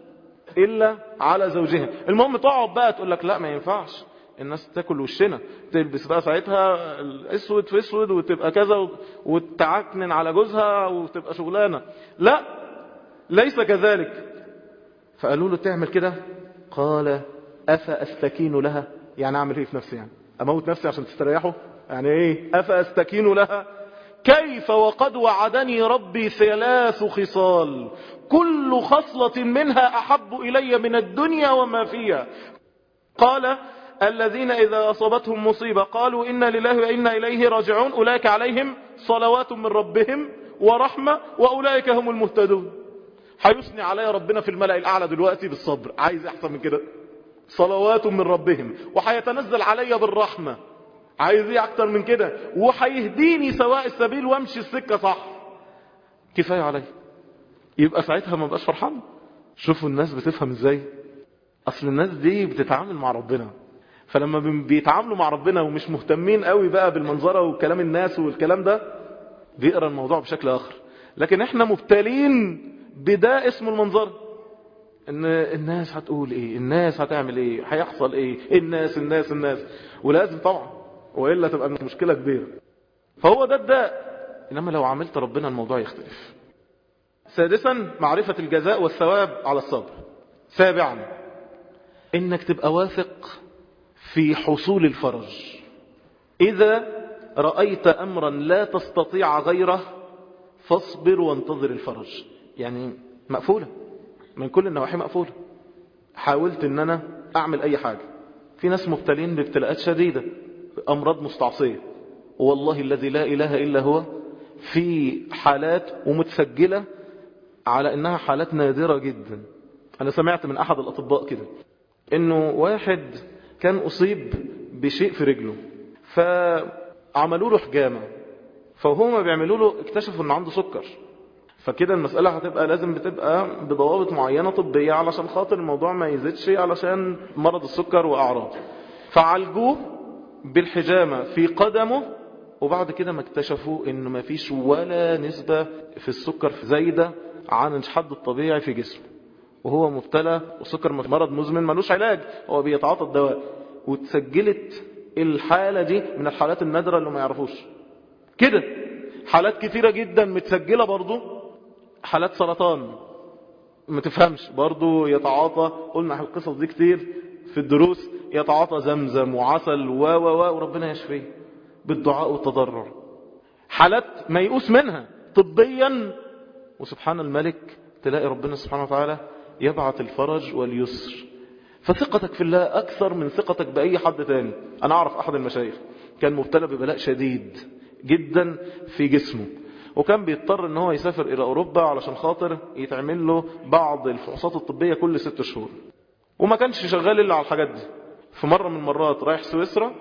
إلا على زوجها. المهم تقعد بقى تقول لك لا ما ينفعش الناس تاكل وشنا، تلبس بقى ساعتها الاسود في اسود وتبقى كذا وتعكنن على جوزها وتبقى شغلانة. لا، ليس كذلك. فقالوا له تعمل كده؟ قال أفأستكين لها، يعني أعمل ايه في نفسي؟ يعني أموت نفسي عشان تستريحوا؟ يعني ايه أفأستكين لها؟ كيف وقد وعدني ربي ثلاث خصال كل خصلة منها أحب إلي من الدنيا وما فيها. قال الذين إذا أصابتهم مصيبة قالوا إنا لله وإنا إليه راجعون أولئك عليهم صلوات من ربهم ورحمة وأولئك هم المهتدون. هيثني علي ربنا في الملأ الأعلى دلوقتي بالصبر، عايز أحسن من كده؟ صلوات من ربهم، وحيتنزل علي بالرحمة، عايز ايه اكتر من كده؟ وحيهديني سواء السبيل وامشي السكة صح، كفاية علي. يبقى ساعتها ما بقاش فرحان. شوفوا الناس بتفهم ازاي. اصل الناس دي بتتعامل مع ربنا، فلما بيتعاملوا مع ربنا ومش مهتمين قوي بقى بالمنظرة وكلام الناس والكلام ده، بيقرأ الموضوع بشكل اخر. لكن احنا مبتلين بدا اسمه المنظرة، ان الناس هتقول ايه، الناس هتعمل ايه، هيحصل ايه، الناس الناس الناس، ولازم طبعا وإلا تبقى مشكلة كبيرة. فهو ده الداء. إنما لو عملت ربنا الموضوع يختلف. سادسا معرفة الجزاء والثواب على الصبر. سابعا إنك تبقى واثق في حصول الفرج. إذا رأيت أمرا لا تستطيع غيره فاصبر وانتظر الفرج. يعني مقفولة من كل النواحي، مقفولة. حاولت إن أنا أعمل أي حاجة. في ناس مبتلين بابتلاءات شديدة، أمراض مستعصية، والله الذي لا إله إلا هو، في حالات ومتسجلة على إنها حالات نادرة جدا. أنا سمعت من أحد الأطباء كده إنه واحد كان أصيب بشيء في رجله، فعملوا له حجامة، فهم بيعملوا له اكتشفوا إنه عنده سكر. فكده المسألة هتبقى لازم بتبقى بضوابط معينة طبية علشان خاطر الموضوع ما يزيدش علشان مرض السكر وأعراض. فعالجوه بالحجامة في قدمه، وبعد كده ما اكتشفوا انه ما فيش ولا نسبة في السكر زايدة عن الحد الطبيعي في جسمه، وهو مبتلى والسكر مرض مزمن ملوش علاج، هو بيتعاطى الدواء. وتسجلت الحالة دي من الحالات النادرة اللي ما يعرفوش كده. حالات كثيرة جدا متسجلة برضو، حالات سرطان ما تفهمش برضو يتعاطى، قلنا القصص دي كتير في الدروس، يتعاطى زمزم وعسل و و و وربنا يشفيه بالدعاء والتضرع. حالات ميؤوس منها طبيا، وسبحان الملك تلاقي ربنا سبحانه وتعالى يبعث الفرج واليسر. فثقتك في الله أكثر من ثقتك بأي حد تاني. أنا أعرف أحد المشايخ كان مبتلى ببلاء شديد جدا في جسمه، وكان بيضطر ان هو يسافر الى اوروبا علشان خاطر يتعمل له بعض الفحوصات الطبية كل ست شهور، وما كانش شغال الا على الحاجات دي. في مرة من المرات رايح سويسرا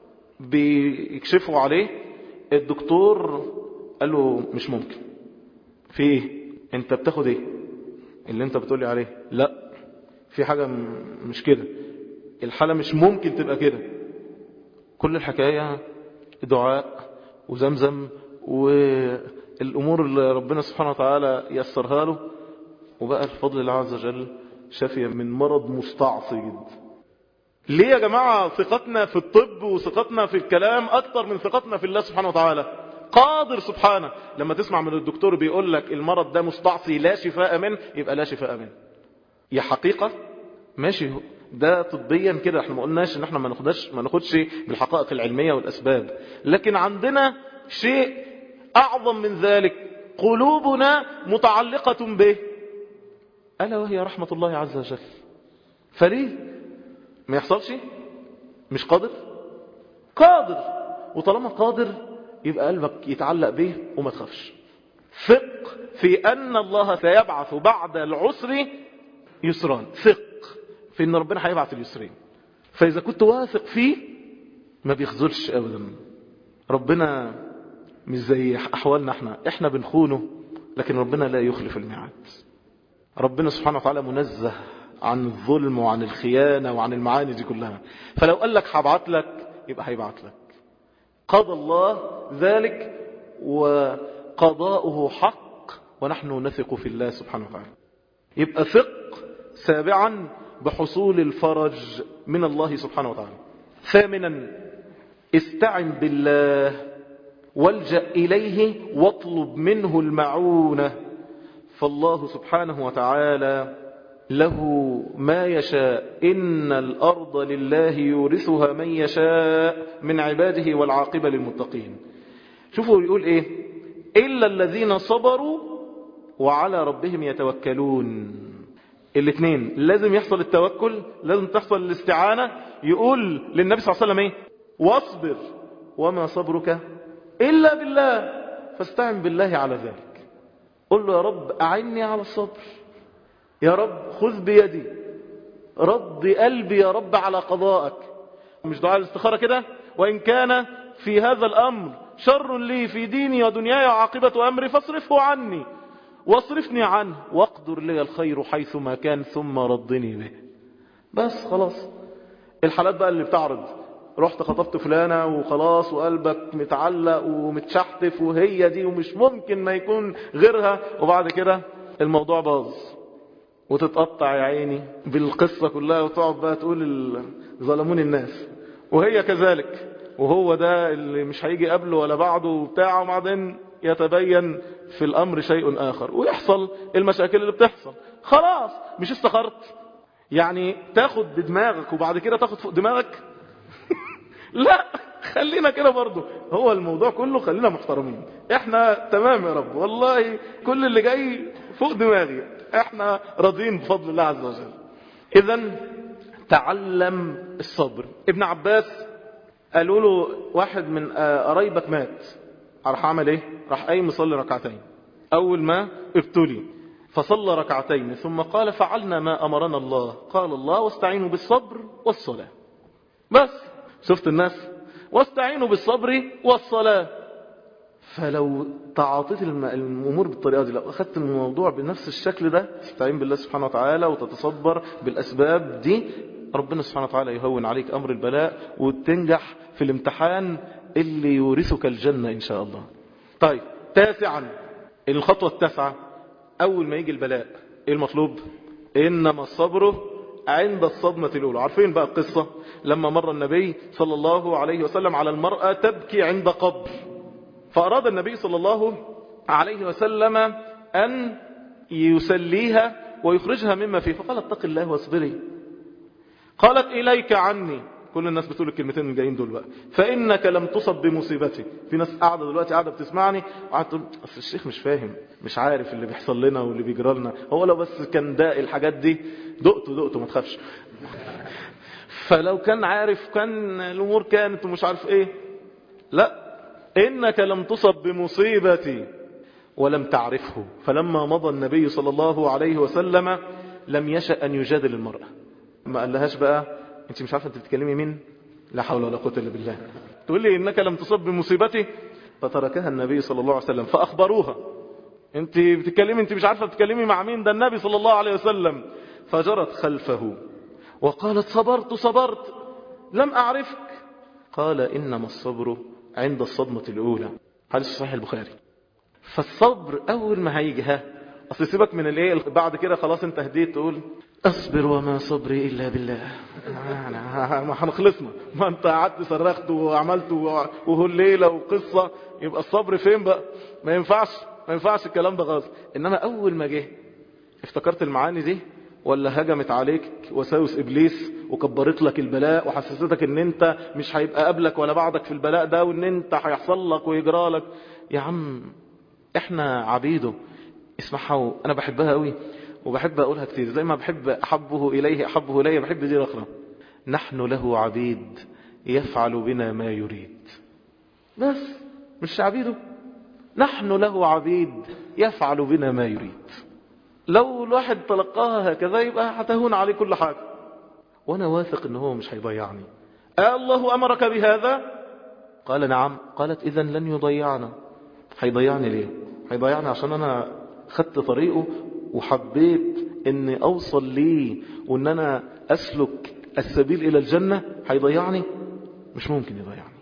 بيكشفوا عليه، الدكتور قال له مش ممكن. في ايه؟ انت بتاخد ايه اللي انت بتقولي عليه؟ لا، في حاجة مش كده، الحالة مش ممكن تبقى كده. كل الحكاية دعاء وزمزم والأمور اللي ربنا سبحانه وتعالى يسرها له، وبقى الفضل الله عز وجل شافية من مرض مستعصي جدا. ليه يا جماعة ثقتنا في الطب وثقتنا في الكلام أكتر من ثقتنا في الله سبحانه وتعالى؟ قادر سبحانه. لما تسمع من الدكتور بيقول لك المرض ده مستعصي لا شفاء منه، يبقى لا شفاء منه. يا حقيقة ماشي، ده طبيا كده، احنا ما قلناش ان احنا ما ناخدش ما ناخدش بالحقائق العلمية والأسباب، لكن عندنا شيء أعظم من ذلك، قلوبنا متعلقة به، ألا وهي رحمة الله عز وجل. فليه ما يحصلش؟ مش قادر؟ قادر. وطالما قادر يبقى قلبك يتعلق به وما تخافش. ثق في أن الله سيبعث بعد العسر يسران. ثق في أن ربنا هيبعث اليسرين. فإذا كنت واثق فيه ما بيخذلش أبدا. ربنا مش زي أحوالنا احنا احنا بنخونه، لكن ربنا لا يخلف الميعاد. ربنا سبحانه وتعالى منزه عن الظلم وعن الخيانة وعن المعاني دي كلها. فلو قال لك هبعت لك يبقى هيبعت لك. قضى الله ذلك وقضاؤه حق ونحن نثق في الله سبحانه وتعالى. يبقى ثق سابعا بحصول الفرج من الله سبحانه وتعالى. ثامنا استعن بالله والجأ إليه واطلب منه المعونة، فالله سبحانه وتعالى له ما يشاء، إن الأرض لله يورثها من يشاء من عباده والعاقبة للمتقين. شوفوا يقول إيه؟ إلا الذين صبروا وعلى ربهم يتوكلون. الاثنين لازم يحصل التوكل، لازم تحصل الاستعانة. يقول للنبي صلى الله عليه وسلم إيه؟ واصبر وما صبرك إلا بالله فاستعن بالله على ذلك. قل له يا رب أعني على الصبر، يا رب خذ بيدي، رد قلبي يا رب على قضائك. مش دعاء الاستخارة كده؟ وإن كان في هذا الأمر شر لي في ديني ودنياي وعاقبة أمري فاصرفه عني واصرفني عنه واقدر لي الخير حيثما كان ثم ردني به. بس خلاص. الحالات بقى اللي بتعرض، رحت خطبت فلانة وخلاص وقلبك متعلق ومتشحتف وهي دي ومش ممكن ما يكون غيرها، وبعد كده الموضوع باظ وتتقطع يا عيني بالقصة كلها وتقعد بقى تقول ظلموني الناس، وهي كذلك، وهو ده اللي مش هيجي قبله ولا بعده وبتاعه، وبعدين يتبين في الأمر شيء آخر ويحصل المشاكل اللي بتحصل. خلاص مش استخرت يعني تاخد بدماغك وبعد كده تاخد فوق دماغك؟ لا، خلينا كده برضو. هو الموضوع كله خلينا محترمين، احنا تمام يا رب، والله كل اللي جاي فوق دماغي، احنا راضيين بفضل الله عز وجل. اذن تعلم الصبر. ابن عباس قالوا له واحد من قرايبك مات، راح عمل ايه؟ راح قايم يصلي ركعتين اول ما ابتلي، فصلى ركعتين ثم قال فعلنا ما امرنا الله، قال الله واستعينوا بالصبر والصلاة. بس شفت الناس واستعينوا بالصبر والصلاة. فلو تعاطيت الامور بالطريقه دي، لو اخذت الموضوع بنفس الشكل ده، تستعين بالله سبحانه وتعالى وتتصبر بالاسباب دي، ربنا سبحانه وتعالى يهون عليك امر البلاء وتنجح في الامتحان اللي يورثك الجنة ان شاء الله. طيب تاسعا، الخطوة التاسعة، اول ما يجي البلاء ايه المطلوب؟ انما الصبر عند الصدمة الاولى. عارفين بقى القصة لما مر النبي صلى الله عليه وسلم على المرأة تبكي عند قبر، فأراد النبي صلى الله عليه وسلم أن يسليها ويخرجها مما فيه، فقال اتق الله واصبري. قالت إليك عني، كل الناس بتقول الكلمتين الجايين دول بقى، فإنك لم تصب بمصيبتي. في ناس قاعدة دلوقتي قاعدة بتسمعني وقاعدة تقول أصل الشيخ مش فاهم، مش عارف اللي بيحصل لنا واللي بيجرى لنا، هو لو بس كان داقي الحاجات دي دقته دقته ما تخافش. فلو كان عارف كان الأمور كانت ومش عارف إيه. لا، إنك لم تصب بمصيبتي ولم تعرفه. فلما مضى النبي صلى الله عليه وسلم لم يشأ أن يجادل المرأة، ما قال لهاش بقى انت مش عارفة انت بتكلمي مين، لا حول ولا قوة الا بالله، تقول لي إنك لم تصب بمصيبتي. فتركها النبي صلى الله عليه وسلم فأخبروها انت بتكلمي، انت مش عارفة بتكلمي مع مين، ده النبي صلى الله عليه وسلم. فجرت خلفه وقالت صبرت صبرت لم أعرفك. قال إنما الصبر عند الصدمة الأولى، حديث صحيح البخاري. فالصبر أول ما هيجي، ها أصل سيبك من الايه بعد كده، خلاص انت هديت تقول أصبر وما صبري إلا بالله، ما هنخلصنا، ما انت قعدت صرخت وعملت وهو الليلة وقصة، يبقى الصبر فين بقى؟ ما ينفعش ما ينفعش الكلام ده غلط. إنما أول ما جه افتكرت المعاني دي، ولا هجمت عليك وساوس إبليس وكبرت لك البلاء وحسستك ان انت مش هيبقى قبلك ولا بعدك في البلاء ده، وان انت هيحصل لك ويجرى لك. يا عم احنا عبيده. اسمعها، انا بحبها قوي وبحب اقولها كتير، زي ما بحب احبه اليه احبه الي، بحب دي الاخرى. نحن له عبيد يفعل بنا ما يريد. بس مش عبيده، نحن له عبيد يفعل بنا ما يريد. لو الواحد تلقاها هكذا يبقى هتهون عليه كل حاجة، وانا واثق ان هو مش هيضيعني. آه الله امرك بهذا؟ قال نعم. قالت اذن لن يضيعنا. هيضيعني ليه؟ هيضيعني عشان انا خدت طريقه وحبيت اني اوصل ليه وان انا اسلك السبيل الى الجنة؟ هيضيعني؟ مش ممكن يضيعني.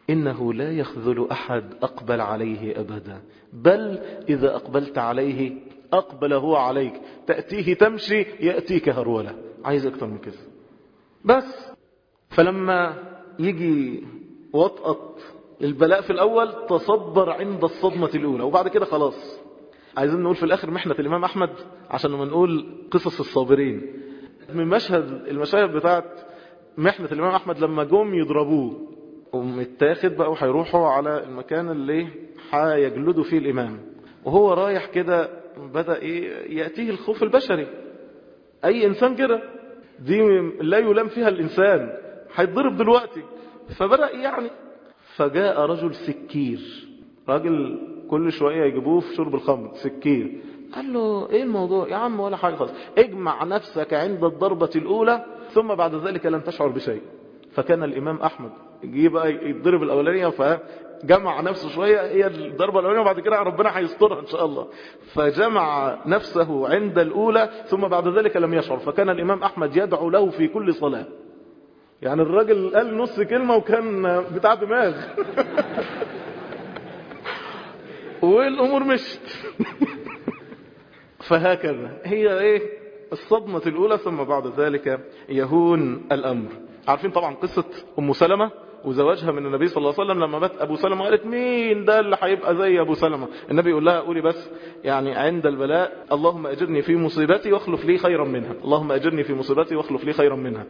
إنه لا يخذل أحد أقبل عليه أبدا، بل إذا أقبلت عليه أقبل هو عليك، تأتيه تمشي يأتيك هرولة. عايز أكتر من كده بس. فلما يجي وطأة البلاء في الأول تصبر عند الصدمة الأولى، وبعد كده خلاص. عايزين نقول في الآخر محنة الإمام أحمد عشان لما نقول قصص الصابرين. من مشهد المشاهد بتاعت محنة الإمام أحمد لما جم يضربوه ومتاخد بقى وهيروحوا على المكان اللي هيجلدوا فيه الإمام، وهو رايح كده بدأ إيه يأتيه الخوف البشري، أي إنسان كده، دي لا يلام فيها الإنسان، هيتضرب دلوقتي. فبدأ يعني فجاء رجل سكير، راجل كل شوية يجيبوه في شرب الخمر سكير. قال له ايه الموضوع يا عم؟ ولا حاجة خالص، اجمع نفسك عند الضربة الأولى ثم بعد ذلك لن تشعر بشيء. فكان الإمام أحمد يجي بقى يتضرب الأولانية فجمع نفسه شوية، هي الضربة الأولانية وبعد كده ربنا هيسترها إن شاء الله. فجمع نفسه عند الأولى ثم بعد ذلك لم يشعر. فكان الإمام أحمد يدعو له في كل صلاة. يعني الراجل قال نص كلمة وكان بتاع دماغ والأمور مشت فهكذا هي ايه الصدمة الأولى ثم بعد ذلك يهون الأمر. عارفين طبعا قصة أم سلمة وزواجها من النبي صلى الله عليه وسلم. لما مات أبو سلمة قالت مين ده اللي هيبقى زي أبو سلمة؟ النبي يقول لها قولي بس يعني عند البلاء اللهم أجرني في مصيبتي واخلف لي خيرا منها، اللهم أجرني في مصيبتي واخلف لي خيرا منها.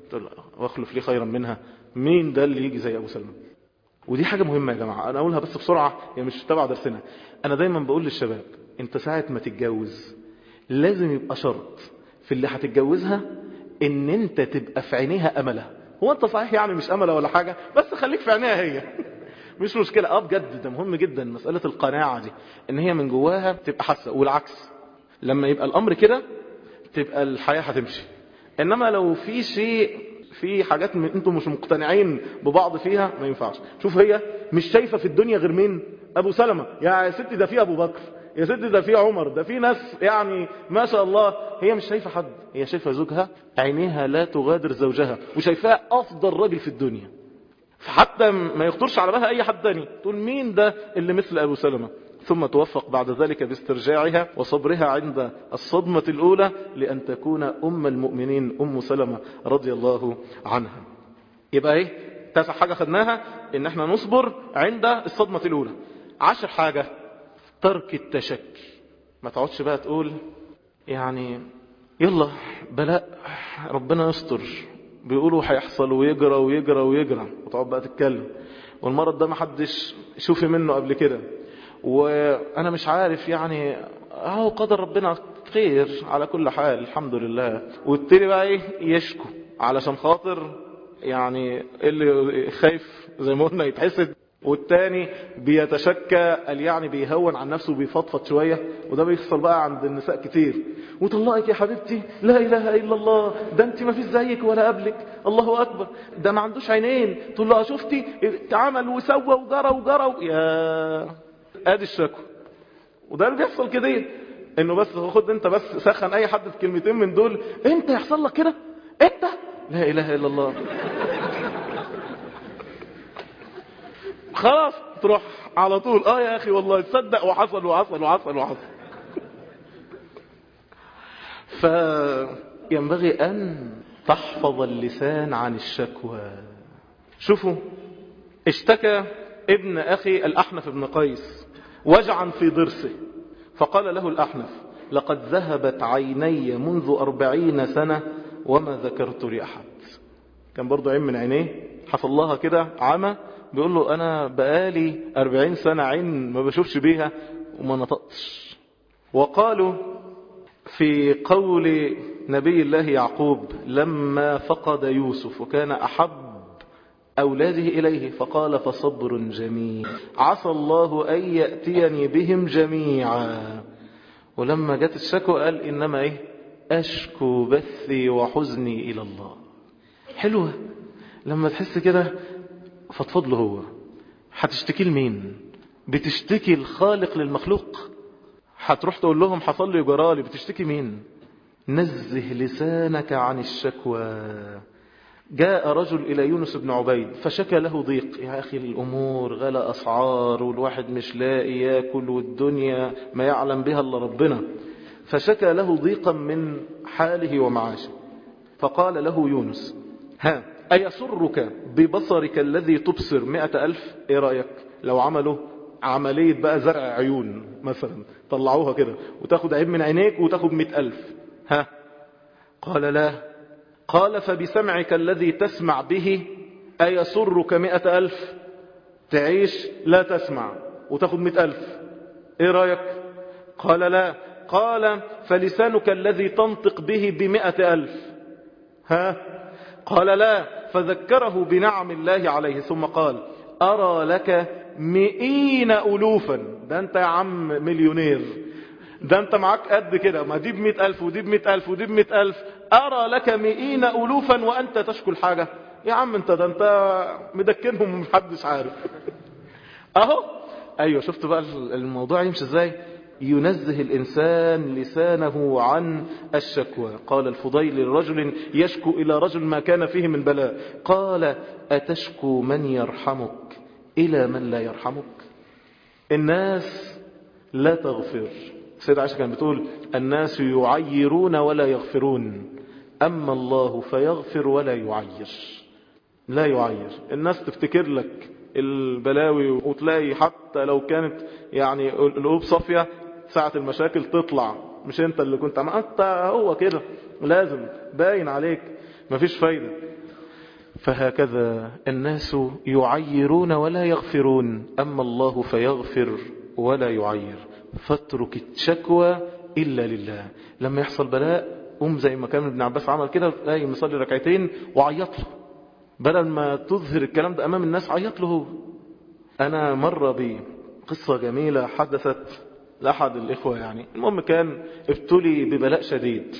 واخلف لي خيرا منها، مين ده اللي يجي زي أبو سلمة؟ ودي حاجة مهمة يا جماعة، أنا أقولها بس بسرعة، هي مش تبع درسنا. أنا دايما بقول للشباب أنت ساعة ما تتجوز لازم يبقى شرط في اللي هتتجوزها ان انت تبقى في عينيها املة. هو انت صحيح يعني مش املة ولا حاجة، بس خليك في عينيها هي مش مشكلة. اه بجد ده مهم جدا مسألة القناعة دي، ان هي من جواها تبقى حاسة. والعكس لما يبقى الامر كده تبقى الحياة هتمشي. انما لو في شيء في حاجات من انتم مش مقتنعين ببعض فيها ما ينفعش. شوف هي مش شايفة في الدنيا غير مين؟ ابو سلمة. يا ستي ده في ابو بكر، يا ستي ده في عمر، ده في ناس يعني ما شاء الله. هي مش شايفة حد، هي شايفة زوجها، عينيها لا تغادر زوجها، وشايفاه افضل راجل في الدنيا. فحتى ما يخطرش على بالها اي حد تاني، تقول مين ده اللي مثل ابو سلمة. ثم توفق بعد ذلك باسترجاعها وصبرها عند الصدمة الأولى لأن تكون أم المؤمنين أم سلمة رضي الله عنها. يبقى ايه تاسع حاجة خدناها؟ ان احنا نصبر عند الصدمة الأولى. عشر حاجة ترك التشكي. ما تقعدش بقى تقول يعني يلا بلاء ربنا يستر، بيقولوا هيحصل ويجرى ويجرى ويجرى، وتقعد بقى تتكلم والمرض ده ما حدش شوفي منه قبل كده، وانا مش عارف يعني اهو قدر ربنا خير على كل حال الحمد لله. وابتدي بقى ايه يشكو علشان خاطر يعني اللي خايف زي ما قلنا يتحسد، والتاني بيتشكى قال يعني بيهون عن نفسه وبيفضفض شوية. وده بيحصل بقى عند النساء كتير. وطلقك يا حبيبتي، لا إله إلا الله، ده انت ما فيش زيك ولا قبلك، الله أكبر، ده ما عندوش عينين، تقول له شفتي اتعمل وسوى وجرى وجرى. يا ادي الشكوى. وده اللي بيحصل كده، انه بس خد انت بس سخن اي حد في كلمتين من دول، انت يحصل لك كده، انت لا إله إلا الله خلاص تروح على طول اه يا اخي والله تصدق وحصل وحصل وحصل وحصل. فينبغي ان تحفظ اللسان عن الشكوى. شوفوا اشتكى ابن اخي الاحنف بن قيس وجعا في ضرسه، فقال له الاحنف لقد ذهبت عيني منذ أربعين سنة وما ذكرت لأحد. كان برضو عين من عينيه حصل لها كده عمى، بيقول له أنا بقالي أربعين سنة عين ما بشوفش بيها وما نطقتش. وقالوا في قول نبي الله يعقوب لما فقد يوسف وكان أحب أولاده إليه فقال فصبر جميل عسى الله أن يأتيني بهم جميعا. ولما جت الشكوى قال إنما إيه أشكو بثي وحزني إلى الله. حلوة لما تحس كده فضفض له. هو هتشتكي لمين؟ بتشتكي الخالق للمخلوق؟ هتروح تقول لهم حصل لي جرالي، بتشتكي مين؟ نزه لسانك عن الشكوى. جاء رجل إلى يونس بن عبيد فشكى له ضيق. يا أخي الأمور غلا أسعار والواحد مش لاقي ياكل والدنيا ما يعلم بها إلا ربنا. فشكى له ضيقا من حاله ومعاشه. فقال له يونس: ها أيسرك ببصرك الذي تبصر مئة ألف؟ إيه رأيك لو عملوا عملية بقى زرع عيون مثلا، طلعوها كده وتاخد عين من عينيك وتاخد مئة ألف؟ ها؟ قال لا. قال فبسمعك الذي تسمع به أيسرك مئة ألف؟ تعيش لا تسمع وتاخد مئة ألف، إيه رأيك؟ قال لا. قال فلسانك الذي تنطق به بمئة ألف؟ ها؟ قال لا. فذكره بنعم الله عليه ثم قال: أرى لك مئين ألوفا. ده أنت يا عم مليونير، ده أنت معاك قد كده، ما دي بمئة ألف ودي بمئة ألف ودي بمئة ألف. أرى لك مئين ألوفا وأنت تشكو الحاجة. يا عم أنت ده أنت مدكنهم ومحدش عارف. أهو أيوة، شفت بقى الموضوع يمشي إزاي؟ ينزه الإنسان لسانه عن الشكوى. قال الفضيل لرجل يشكو إلى رجل ما كان فيه من بلاء، قال: أتشكو من يرحمك إلى من لا يرحمك؟ الناس لا تغفر. سيدة عائشة كانت بتقول: الناس يعيرون ولا يغفرون، أما الله فيغفر ولا يعير. لا يعير. الناس تفتكر لك البلاوي وتلاقي حتى لو كانت يعني القلوب صافية ساعة المشاكل تطلع مش انت اللي كنت عم انت، هو كده لازم باين عليك مفيش فايدة. فهكذا الناس يعيرون ولا يغفرون، أما الله فيغفر ولا يعير. فاترك الشكوى إلا لله. لما يحصل بلاء قوم زي ما كان ابن عباس عمل كده، تلاقي مصلي ركعتين وعيط له، بدل ما تظهر الكلام ده أمام الناس عيط له هو. أنا مرة بقصة جميلة حدثت لأحد الإخوة، يعني المهم كان ابتلي ببلاء شديد،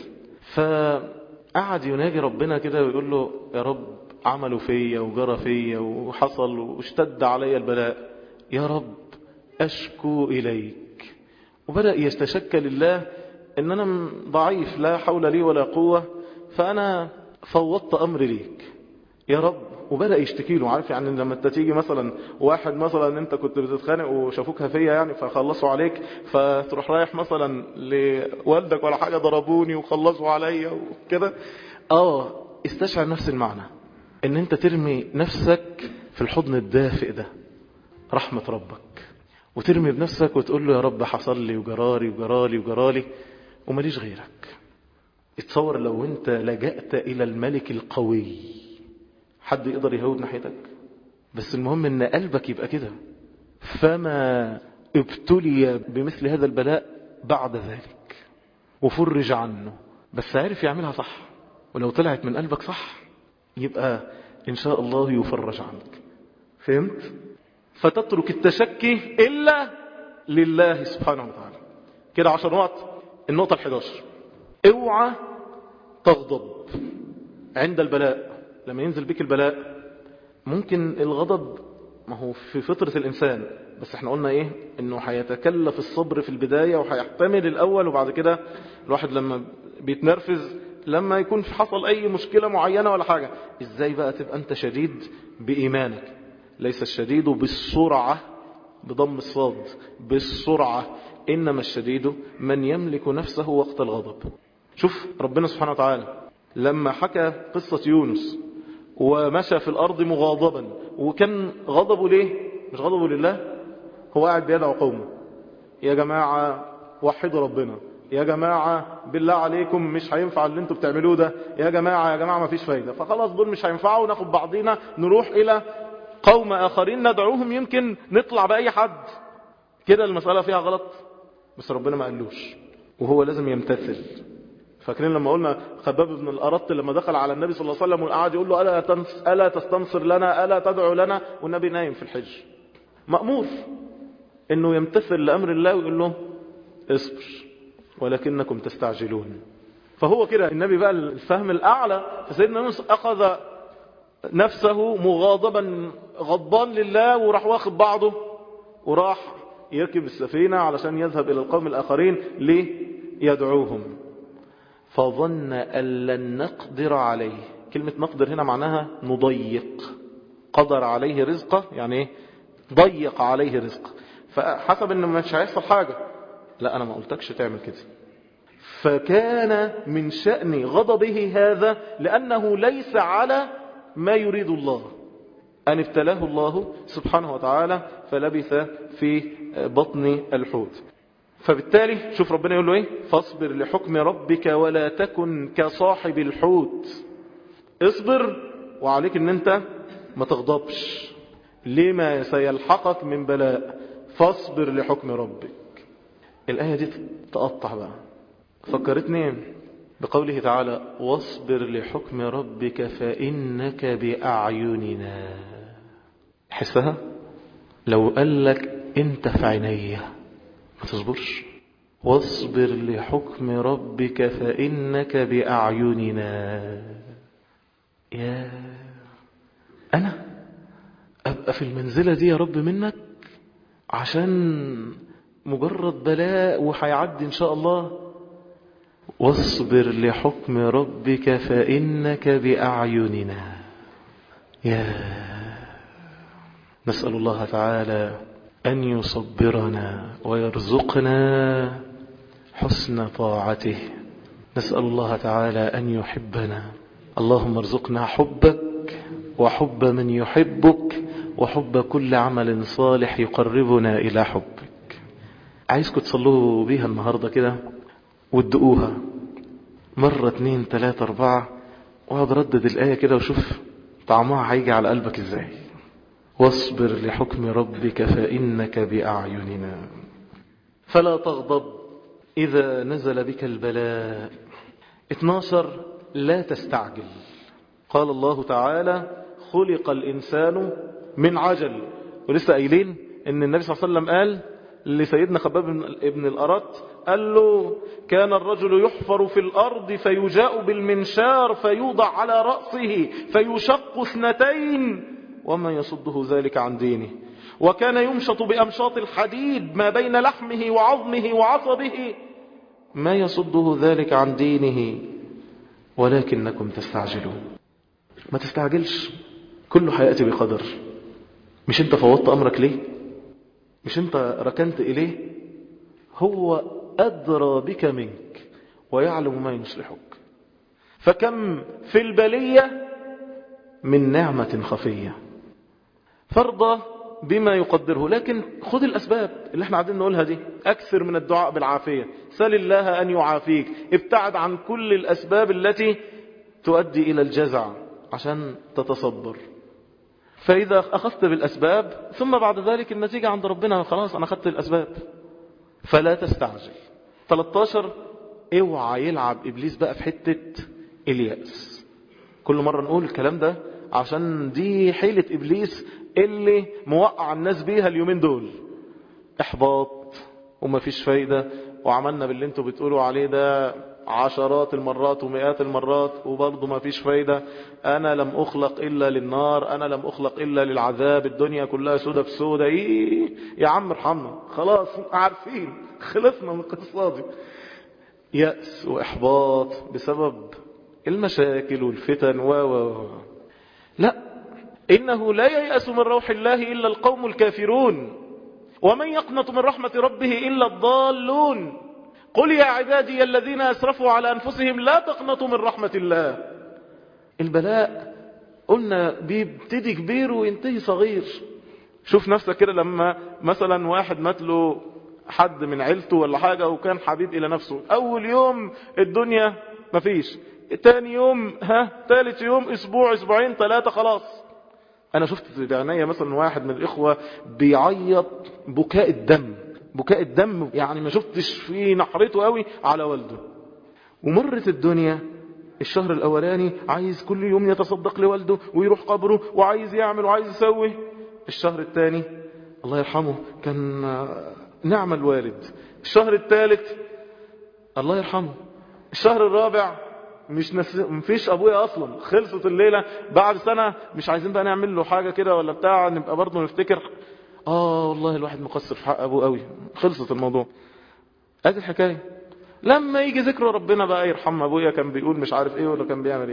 فقعد يناجي ربنا كده ويقول له: يا رب عملوا فيا وجرى فيا وحصل واشتد علي البلاء، يا رب أشكو إليك. وبدأ يستشكى لله إن أنا ضعيف لا حول لي ولا قوة، فأنا فوضت أمري ليك يا رب. وبدأ يشتكي له. عارف يعني لما انت تيجي مثلا واحد مثلا انت كنت بتتخانق وشافوك هفية يعني فخلصوا عليك، فتروح رايح مثلا لوالدك ولا حاجة ضربوني وخلصوا عليا وكده. اه استشعر نفس المعنى، ان انت ترمي نفسك في الحضن الدافئ ده رحمة ربك، وترمي بنفسك وتقول له: يا رب حصل لي وجرالي وجرالي وجرالي ومليش غيرك. اتصور لو انت لجأت الى الملك القوي، حد يقدر يهود ناحيتك؟ بس المهم ان قلبك يبقى كده. فما ابتلي بمثل هذا البلاء بعد ذلك وفرج عنه، بس عرف يعملها صح. ولو طلعت من قلبك صح يبقى ان شاء الله يفرج عنك. فهمت؟ فتترك التشكي إلا لله سبحانه وتعالى. كده عشر نقط. النقطة الحداشر: اوعى تغضب عند البلاء. لما ينزل بك البلاء ممكن الغضب، ما هو في فطرة الإنسان، بس احنا قلنا ايه؟ انه هيتكلف الصبر في البداية وهيحتمل الأول، وبعد كده الواحد لما بيتنرفز لما يكون في حصل أي مشكلة معينة ولا حاجة. ازاي بقى تبقى انت شديد بإيمانك؟ ليس الشديد بالسرعة بضم الصاد، بالسرعة، إنما الشديد من يملك نفسه وقت الغضب. شوف ربنا سبحانه وتعالى لما حكى قصة يونس ومشى في الأرض مغاضبا، وكان غضبه ليه؟ مش غضبه لله، هو قاعد بيدعو قومه: يا جماعة وحدوا ربنا، يا جماعة بالله عليكم مش هينفع اللي انتوا بتعملوه ده، يا جماعة يا جماعة ما فيش فايدة، فخلاص دول مش هينفعوا، ناخد بعضينا نروح إلى قوم آخرين ندعوهم يمكن نطلع بأي حد. كده المسألة فيها غلط، بس ربنا ما قالوش وهو لازم يمتثل. فاكرين لما قلنا خباب بن الأرط لما دخل على النبي صلى الله عليه وسلم وقعد يقول له: ألا, تنس ألا تستنصر لنا، ألا تدعو لنا، والنبي نايم في الحج. مأمور انه يمتثل لأمر الله ويقول له: اصبر ولكنكم تستعجلون. فهو كده النبي بقى الفهم الأعلى. فسيدنا يونس أخذ نفسه مغاضبا غضبان لله، وراح واخد بعضه وراح يركب السفينة علشان يذهب إلى القوم الآخرين ليدعوهم. فظن أن لن نقدر عليه كلمة نقدر هنا معناها نضيق. قدر عليه رزقه يعني ايه؟ ضيق عليه رزقه، فحسب انه مش هيحصل حاجة. لا انا ما قلتكش تعمل كده. فكان من شأن غضبه هذا لأنه ليس على ما يريد الله، أن ابتلاه الله سبحانه وتعالى فلبث في بطن الحوت. فبالتالي شوف ربنا يقول له ايه؟ فاصبر لحكم ربك ولا تكن كصاحب الحوت. اصبر وعليك ان انت ما تغضبش لما سيلحقك من بلاء. فاصبر لحكم ربك. الآية دي تقطع بقى، فكرتني بقوله تعالى واصبر لحكم ربك فإنك بأعيننا. حسها لو قال لك انت في عينيا ما تصبرش. واصبر لحكم ربك فإنك بأعيننا. يا أنا أبقى في المنزلة دي يا رب منك عشان مجرد بلاء وحيعدي إن شاء الله. واصبر لحكم ربك فإنك بأعيننا. يا نسأل الله تعالى أن يصبرنا ويرزقنا حسن طاعته. نسأل الله تعالى أن يحبنا. اللهم ارزقنا حبك وحب من يحبك وحب كل عمل صالح يقربنا إلى حبك. عايزكم تصلوا بيها النهاردة كده وادقوها مرة اتنين تلاتة اربعة، وهذا ردد الآية كده وشوف طعمها هيجي على قلبك ازاي. واصبر لحكم ربك فإنك بأعيننا. فلا تغضب إذا نزل بك البلاء. اتناشر لا تستعجل. قال الله تعالى خلق الإنسان من عجل. ولسه قايلين ان النبي صلى الله عليه وسلم قال لسيدنا خباب ابن الأرت، قال له كان الرجل يحفر في الأرض فيجاء بالمنشار فيوضع على رأسه فيشق اثنتين وما يصده ذلك عن دينه، وكان يمشط بأمشاط الحديد ما بين لحمه وعظمه وعصبه ما يصده ذلك عن دينه ولكنكم تستعجلون. ما تستعجلش، كله حياتي بقدر. مش انت فوضت أمرك ليه؟ مش انت ركنت إليه؟ هو أدرى بك منك ويعلم ما يصلحك. فكم في البلية من نعمة خفية، فارضى بما يقدره. لكن خذ الأسباب اللي احنا قاعدين نقولها دي. أكثر من الدعاء بالعافية، سل الله أن يعافيك. ابتعد عن كل الأسباب التي تؤدي إلى الجزع عشان تتصبر. فإذا أخذت بالأسباب ثم بعد ذلك النتيجة عند ربنا، خلاص أنا أخذت الأسباب. فلا تستعجل. ثلاثة عشر اوعى يلعب إبليس بقى في حتة اليأس. كل مرة نقول الكلام ده عشان دي حيلة إبليس اللي موقع الناس بيها اليومين دول. إحباط وما فيش فايدة، وعملنا باللي انتوا بتقولوا عليه ده عشرات المرات ومئات المرات وبرضه ما فيش فايدة. أنا لم أخلق إلا للنار، أنا لم أخلق إلا للعذاب، الدنيا كلها سودة في سودة. إيه يا عم ارحمنا، خلاص عارفين خلصنا من القصة دي. يأس وإحباط بسبب المشاكل والفتن و و لا، إنه لا ييأس من روح الله إلا القوم الكافرون، ومن يقنط من رحمة ربه إلا الضالون. قل يا عبادي الذين أسرفوا على أنفسهم لا تقنطوا من رحمة الله. البلاء قلنا بيبتدي كبير وينتهي صغير. شوف نفسك كده لما مثلا واحد مات له حد من عيلته ولا حاجة وكان حبيب إلى نفسه، أول يوم الدنيا مفيش، تاني يوم ها، تالت يوم أسبوع أسبوعين ثلاثة خلاص. أنا شفت بعينيا مثلا واحد من الإخوة بيعيط بكاء الدم، بكاء الدم يعني ما شفتش فيه نحرته قوي على والده. ومرت الدنيا، الشهر الأولاني عايز كل يوم يتصدق لوالده ويروح قبره وعايز يعمل وعايز يسوي. الشهر الثاني الله يرحمه كان نعم الوالد. الشهر الثالث الله يرحمه. الشهر الرابع مش نس... مفيش أبويا أصلا، خلصت الليلة. بعد سنة مش عايزين بقى نعمل له حاجة كده ولا بتاع، نبقى برضه نفتكر آه والله الواحد مقصر في حق أبوه قوي. خلصت الموضوع. هذه الحكاية. لما يجي ذكر ربنا بقى يرحم أبويا كان بيقول مش عارف إيه ولا كان بيعمل إيه،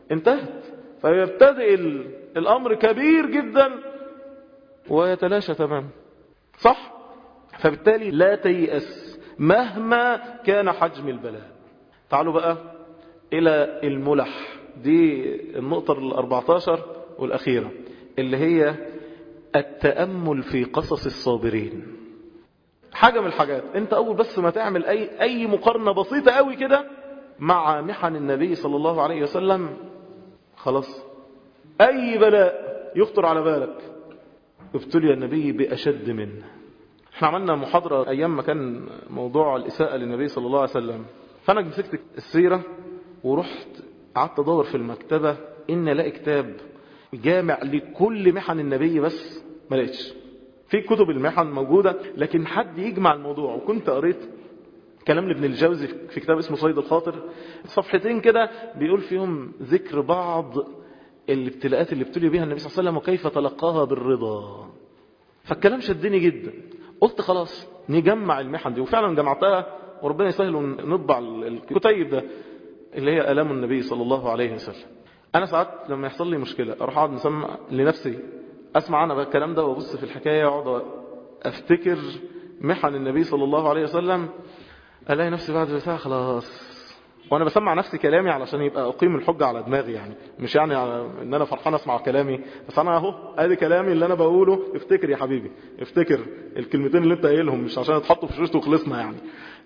انتهت. فيبتدئ الأمر كبير جدا ويتلاشى تماما. صح؟ فبالتالي لا تيأس مهما كان حجم البلاء. تعالوا بقى إلى الملح، دي النقطة الأربعتاشر والأخيرة، اللي هي التأمل في قصص الصابرين. حاجة من الحاجات، انت أول بس ما تعمل أي, أي مقارنة بسيطة قوي كده مع محن النبي صلى الله عليه وسلم، خلاص أي بلاء يخطر على بالك ابتلي النبي بأشد منه. احنا عملنا محاضرة أيام ما كان موضوع الإساءة للنبي صلى الله عليه وسلم، فأنا مسكت السيرة ورحت قعدت أدور في المكتبة إن لاقي كتاب جامع لكل محن النبي، بس ما لقيتش. في كتب المحن موجودة لكن حد يجمع الموضوع. وكنت قريت كلام لابن الجوزي في كتاب اسمه صيد الخاطر، صفحتين كده بيقول فيهم ذكر بعض الابتلاءات اللي ابتلي بها النبي صلى الله عليه وسلم وكيف تلقاها بالرضا. فالكلام شدني جدا، قلت خلاص نجمع المحن دي، وفعلا جمعتها وربنا يسهل ونطبع الكتيب ده اللي هي آلام النبي صلى الله عليه وسلم. أنا ساعات لما يحصل لي مشكلة أروح أقعد نسمع لنفسي، أسمع أنا بقى الكلام ده وأبص في الحكاية وأقعد أفتكر محن النبي صلى الله عليه وسلم، ألاقي نفسي بعد ساعة خلاص. وأنا بسمع نفسي كلامي علشان يبقى أقيم الحجة على دماغي، يعني مش يعني إن أنا فرحان أسمع كلامي، بس أنا أهو أدي كلامي اللي أنا بقوله، افتكر يا حبيبي افتكر الكلمتين اللي أنت قايلهم، مش عشان يتحطوا في شوشته وخلصنا يعني.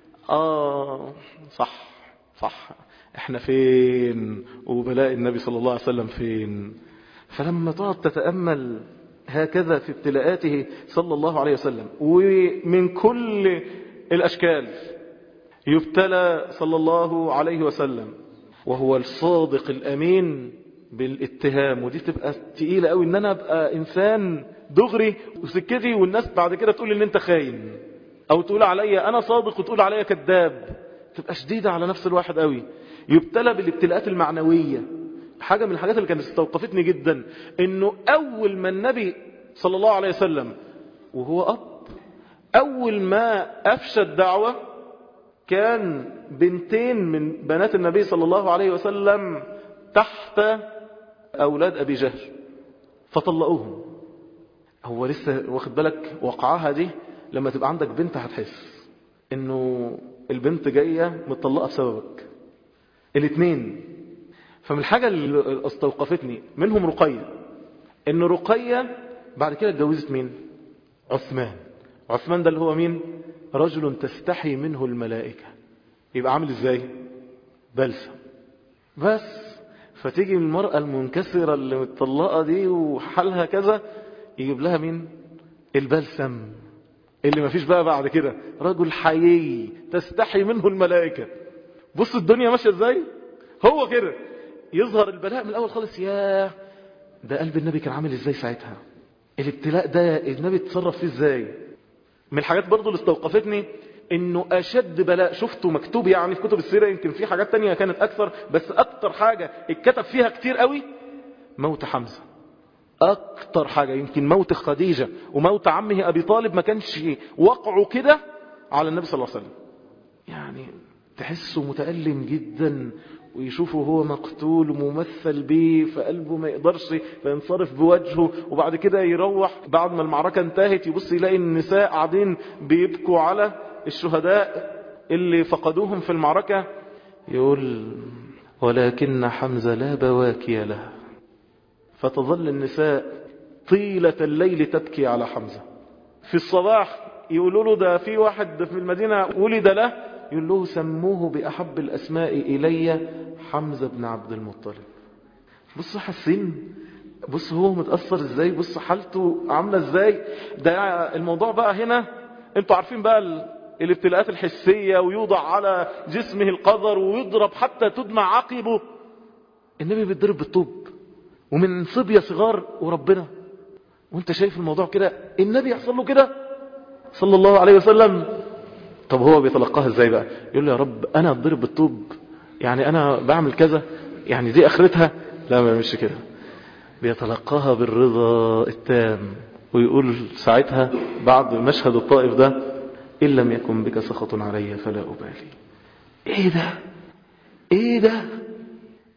آه صح صح، احنا فين وبلاء النبي صلى الله عليه وسلم فين؟ فلما تقعد تتأمل هكذا في ابتلاءاته صلى الله عليه وسلم ومن كل الأشكال يبتلى صلى الله عليه وسلم وهو الصادق الأمين بالاتهام، ودي تبقى تقيلة قوي ان انا ابقى انسان دغري وسكتي والناس بعد كده تقول ان انت خاين، او تقول عليا انا صادق وتقول عليا كذاب، تبقى شديدة على نفس الواحد قوي. يبتلى بالابتلاءات المعنوية. حاجة من الحاجات اللي كانت استوقفتني جدا انه اول ما النبي صلى الله عليه وسلم وهو اب اول ما افشى الدعوة كان بنتين من بنات النبي صلى الله عليه وسلم تحت اولاد ابي جهل فطلقوهم. هو لسه واخد بالك وقعها دي، لما تبقى عندك بنت هتحس انه البنت جاية متطلقة بسببك الاثنين. فمن الحاجة اللي استوقفتني منهم رقية، ان رقية بعد كده اتجوزت مين؟ عثمان. عثمان ده اللي هو مين؟ رجل تستحي منه الملائكة. يبقى عامل ازاي؟ بلسم بس. فتيجي المرأة المنكسرة اللي متطلقة دي وحالها كذا يجيب لها مين؟ البلسم اللي مفيش بقى بعد كده، رجل حيي تستحي منه الملائكة. بص الدنيا ماشية ازاي. هو كده يظهر البلاء من الاول خالص، يا ده قلب النبي كان عامل ازاي ساعتها، الابتلاء ده النبي اتصرف فيه ازاي. من الحاجات برضو اللي استوقفتني انه اشد بلاء شفته مكتوب يعني في كتب السيرة، يمكن في حاجات تانية كانت اكثر، بس اكتر حاجة اتكتب فيها كتير قوي موت حمزة. اكتر حاجة يمكن موت خديجة وموت عمه ابي طالب ما كانش وقعه كده على النبي صلى الله عليه وسلم. يعني تحسه متألم جدا ويشوفه هو مقتول وممثل به فقلبه ما يقدرش فينصرف بوجهه، وبعد كده يروح بعد ما المعركة انتهت يبص يلاقي النساء قاعدين بيبكوا على الشهداء اللي فقدوهم في المعركة، يقول ولكن حمزة لا بواكي له. فتظل النساء طيلة الليل تبكي على حمزة. في الصباح يقولوا له ده في واحد في المدينة ولد له، يقول له سموه بأحب الأسماء إلي حمزة بن عبد المطلب. بص حسين، بص هو متأثر ازاي، بص حالته عاملة ازاي. ده الموضوع بقى هنا انتوا عارفين بقى الابتلاءات الحسية، ويوضع على جسمه القذر ويضرب حتى تدمع عقبه. النبي بيتضرب بالطوب ومن صبية صغار وربنا، وانت شايف الموضوع كده النبي يحصل له كده صلى الله عليه وسلم. طب هو بيتلقاها ازاي بقى؟ يقول له يا رب انا اتضرب بالطوب، يعني انا بعمل كذا، يعني دي اخرتها؟ لا ما مش كده، بيتلقاها بالرضا التام، ويقول ساعتها بعد مشهد الطائف ده ان لم يكن بك سخط علي فلا ابالي. ايه ده ايه ده ايه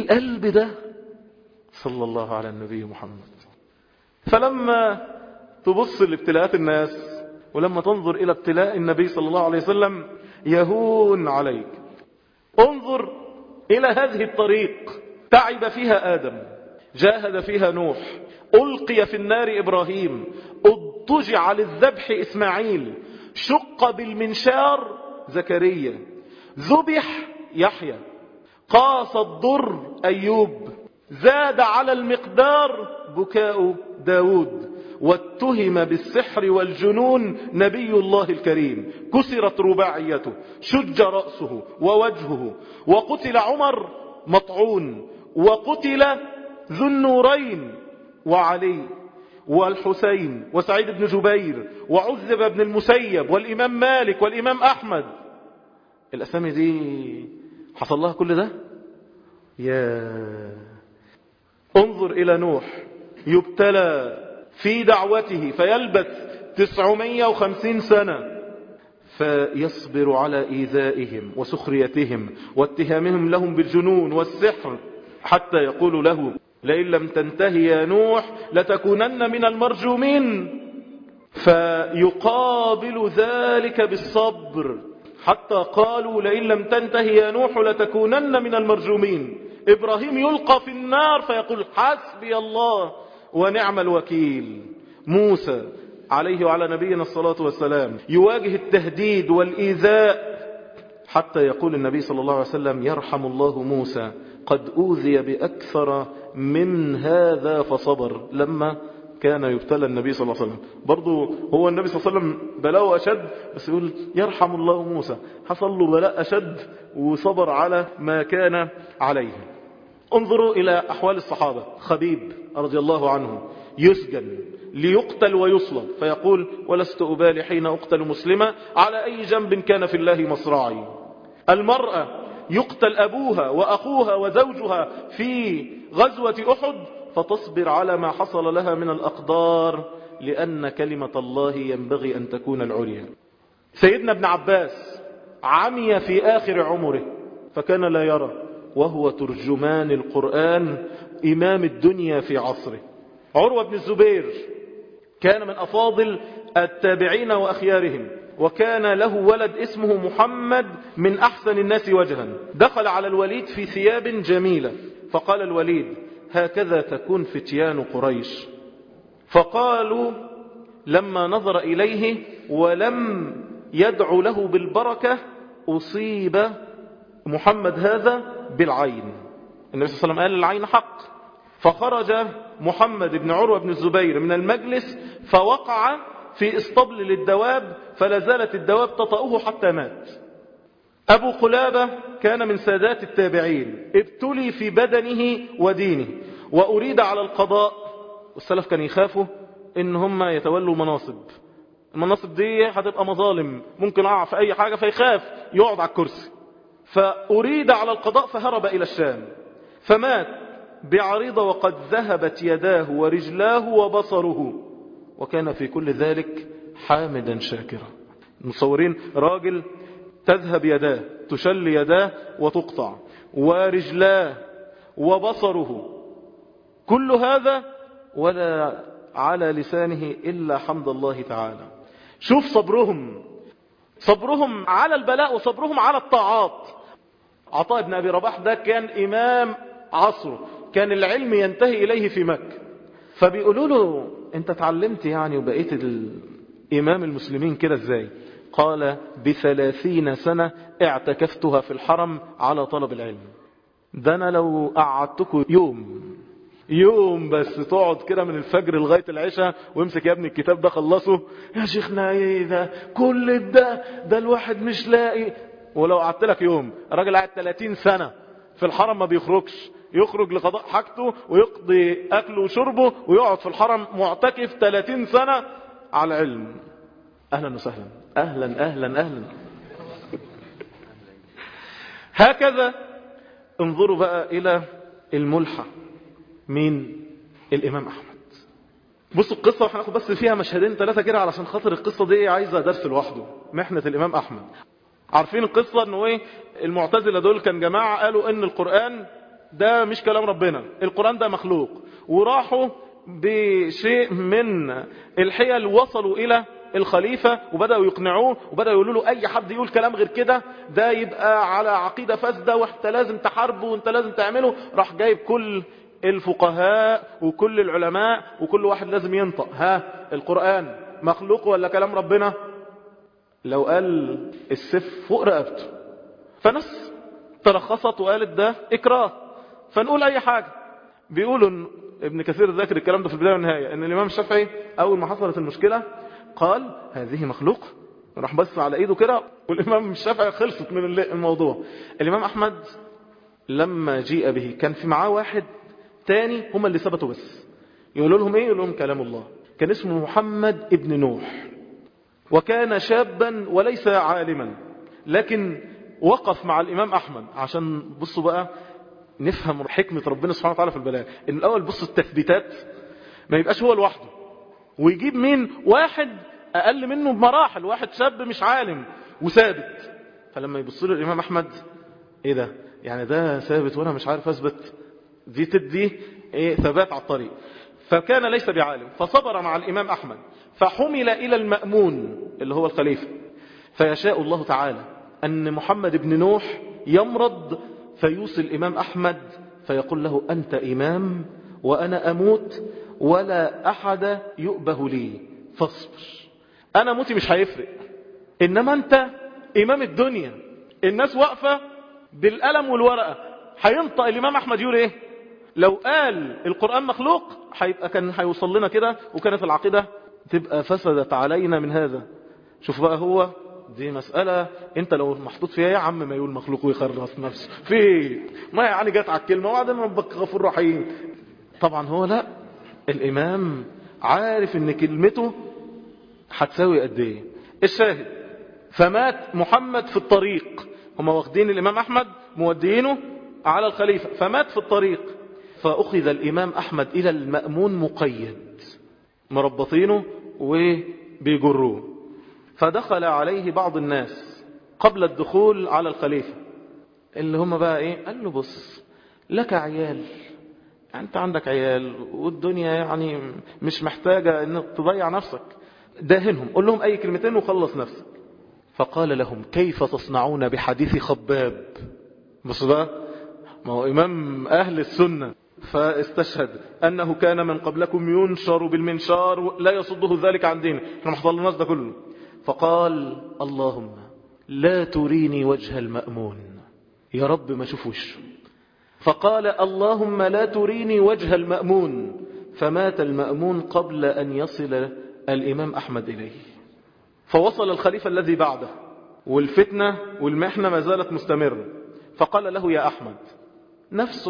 القلب ده صلى الله على النبي محمد. فلما تبص لابتلاءات الناس ولما تنظر إلى ابتلاء النبي صلى الله عليه وسلم يهون عليك. انظر إلى هذه الطريق تعب فيها آدم، جاهد فيها نوح، ألقي في النار إبراهيم، اضطجع للذبح إسماعيل، شق بالمنشار زكريا، ذبح يحيى، قاس الضر أيوب، زاد على المقدار بكاء داود، واتهم بالسحر والجنون نبي الله الكريم، كسرت رباعيته، شج رأسه ووجهه، وقتل عمر مطعون، وقتل ذو النورين وعلي والحسين وسعيد بن جبير، وعذب ابن المسيب والإمام مالك والإمام أحمد. الأسامي دي حصل لها كل ده؟ يا انظر إلى نوح يبتلى في دعوته فيلبث تسعمائة وخمسين سنة فيصبر على إيذائهم وسخريتهم واتهامهم لهم بالجنون والسحر، حتى يقول له لئن لم تنتهي يا نوح لتكونن من المرجومين. فيقابل ذلك بالصبر، حتى قالوا لئن لم تنتهي يا نوح لتكونن من المرجومين. إبراهيم يلقى في النار فيقول حسبي الله ونعم الوكيل. موسى عليه وعلى نبينا الصلاة والسلام يواجه التهديد والإيذاء، حتى يقول النبي صلى الله عليه وسلم يرحم الله موسى قد أوذي بأكثر من هذا فصبر. لما كان يبتلى النبي صلى الله عليه وسلم برضو هو النبي صلى الله عليه وسلم بلاءه أشد، بس يقول يرحم الله موسى حصل له بلاء أشد وصبر على ما كان عليه. انظروا إلى أحوال الصحابة. خبيب رضي الله عنه يسجن ليقتل ويصلب فيقول ولست أبالي حين أقتل مسلمة على أي جنب كان في الله مصراعي. المرأة يقتل أبوها وأخوها وزوجها في غزوة أحد فتصبر على ما حصل لها من الأقدار لأن كلمة الله ينبغي أن تكون العليا. سيدنا ابن عباس عمي في آخر عمره فكان لا يرى، وهو ترجمان القرآن إمام الدنيا في عصره. عروة بن الزبير كان من أفاضل التابعين وأخيارهم، وكان له ولد اسمه محمد من أحسن الناس وجها. دخل على الوليد في ثياب جميلة فقال الوليد هكذا تكون فتيان قريش. فقالوا لما نظر إليه ولم يدعو له بالبركة أصيب محمد هذا بالعين. النبي صلى الله عليه وسلم قال العين حق. فخرج محمد بن عروة بن الزبير من المجلس فوقع في اسطبل للدواب فلازالت الدواب تطأه حتى مات. أبو قلابة كان من سادات التابعين، ابتلي في بدنه ودينه وأريد على القضاء، والسلف كان يخافوا إن هم يتولوا مناصب، المناصب دي هتبقى مظالم ممكن أقع في أي حاجة فيخاف يقعد على الكرسي. فأريد على القضاء فهرب إلى الشام فمات بعريضة وقد ذهبت يداه ورجلاه وبصره، وكان في كل ذلك حامدا شاكرا. مصورين راجل تذهب يداه تشل يداه وتقطع ورجلاه وبصره، كل هذا ولا على لسانه إلا حمد الله تعالى. شوف صبرهم، صبرهم على البلاء وصبرهم على الطاعات. عطاء بن أبي رباح ده كان إمام عصره، كان العلم ينتهي إليه في مكة، فبيقولوا له أنت تعلمت يعني وبقيت الإمام المسلمين كده إزاي؟ قال بثلاثين سنة اعتكفتها في الحرم على طلب العلم. ده أنا لو قعدتكم يوم يوم بس تقعد كده من الفجر لغاية العشاء ويمسك يا ابني الكتاب ده خلصه، يا شيخنا ايه ده كل ده ده الواحد مش لاقي. ولو قعدت لك يوم، الراجل قاعد ثلاثين سنة في الحرم ما بيخرجش، يخرج لقضاء حاجته ويقضي أكله وشربه ويقعد في الحرم معتكف ثلاثين سنة على علم. أهلا وسهلا، أهلا أهلا أهلا. هكذا انظروا بقى إلى الملحة. مين؟ الإمام أحمد. بصوا القصة وهناخد بس فيها مشهدين ثلاثة كده علشان خاطر القصة دي عايزة درس لوحده. محنة الإمام أحمد. عارفين القصة انه ايه؟ المعتزلة دول كان جماعة قالوا ان القرآن ده مش كلام ربنا، القرآن ده مخلوق. وراحوا بشيء من الحيل وصلوا إلى الخليفة وبدأوا يقنعوه وبدأوا يقولوا له أي حد يقول كلام غير كده ده يبقى على عقيدة فاسدة وانت لازم تحاربه وانت لازم تعمله. راح جايب كل الفقهاء وكل العلماء وكل واحد لازم ينطق، ها القرآن مخلوق ولا كلام ربنا؟ لو قال السيف فوق رقبته. فناس ترخصت وقالت ده إكراه، فنقول أي حاجة. بيقولوا إن ابن كثير ذاكر الكلام ده في البداية والنهاية ان الإمام الشافعي أول ما حصلت المشكلة قال هذه مخلوق، راح بس على ايده كده والإمام الشافعي خلصت من الموضوع. الإمام أحمد لما جيء به كان في معاه واحد تاني هم اللي ثبتوا بس، يقولوا لهم ايه؟ يقولوا لهم كلام الله. كان اسمه محمد ابن نوح، وكان شابا وليس عالما، لكن وقف مع الإمام أحمد. عشان بصوا بقى نفهم حكمة ربنا سبحانه وتعالى في البلاء، ان الأول بصوا التثبيتات ما يبقاش هو لوحده ويجيب مين؟ واحد أقل منه بمراحل، واحد شاب مش عالم وثابت. فلما يبص له الإمام أحمد ايه ده؟ يعني ده ثابت وانا مش عارف اثبت، دي تدي ايه؟ ثبات على الطريق. فكان ليس بعالم، فصبر مع الإمام أحمد، فحمل إلى المأمون اللي هو الخليفة. فيشاء الله تعالى أن محمد بن نوح يمرض فيوصي الإمام أحمد فيقول له أنت إمام وأنا أموت ولا أحد يؤبه لي فاصبر. أنا موتي مش هيفرق، إنما أنت إمام الدنيا، الناس واقفة بالقلم والورقة، هينطق الإمام أحمد يقول إيه؟ لو قال القرآن مخلوق هيبقى كان هيوصل لنا كده وكانت العقيدة تبقى فسدت علينا من هذا. شوف بقى هو دي مسألة انت لو محطوط فيها يا عم ما يقول مخلوق ويخرص نفسه في ما يعني جات على الكلمة وبعدين ربك غفور رحيم. طبعا هو لا، الإمام عارف ان كلمته هتساوي قد ايه. الشاهد فمات محمد في الطريق، هم واخدين الإمام أحمد مودينه على الخليفة، فمات في الطريق. فأخذ الإمام أحمد إلى المأمون مقيد، مربطينه وبيجروه. فدخل عليه بعض الناس قبل الدخول على الخليفة اللي هم بقى ايه؟ قال له بص لك عيال، يعني انت عندك عيال والدنيا يعني مش محتاجة انك تضيع نفسك، داهنهم قول لهم اي كلمتين وخلص نفسك. فقال لهم كيف تصنعون بحديث خباب؟ بص بقى، ما هو امام اهل السنة، فاستشهد انه كان من قبلكم ينشر بالمنشار لا يصده ذلك عن دينه. احنا ما حصلناش ده كله. فقال اللهم لا تريني وجه المأمون، يا رب ما اشوف وشه. فقال اللهم لا تريني وجه المأمون، فمات المأمون قبل أن يصل الإمام أحمد إليه. فوصل الخليفة الذي بعده والفتنة والمحنة ما زالت مستمرة. فقال له يا أحمد نفسك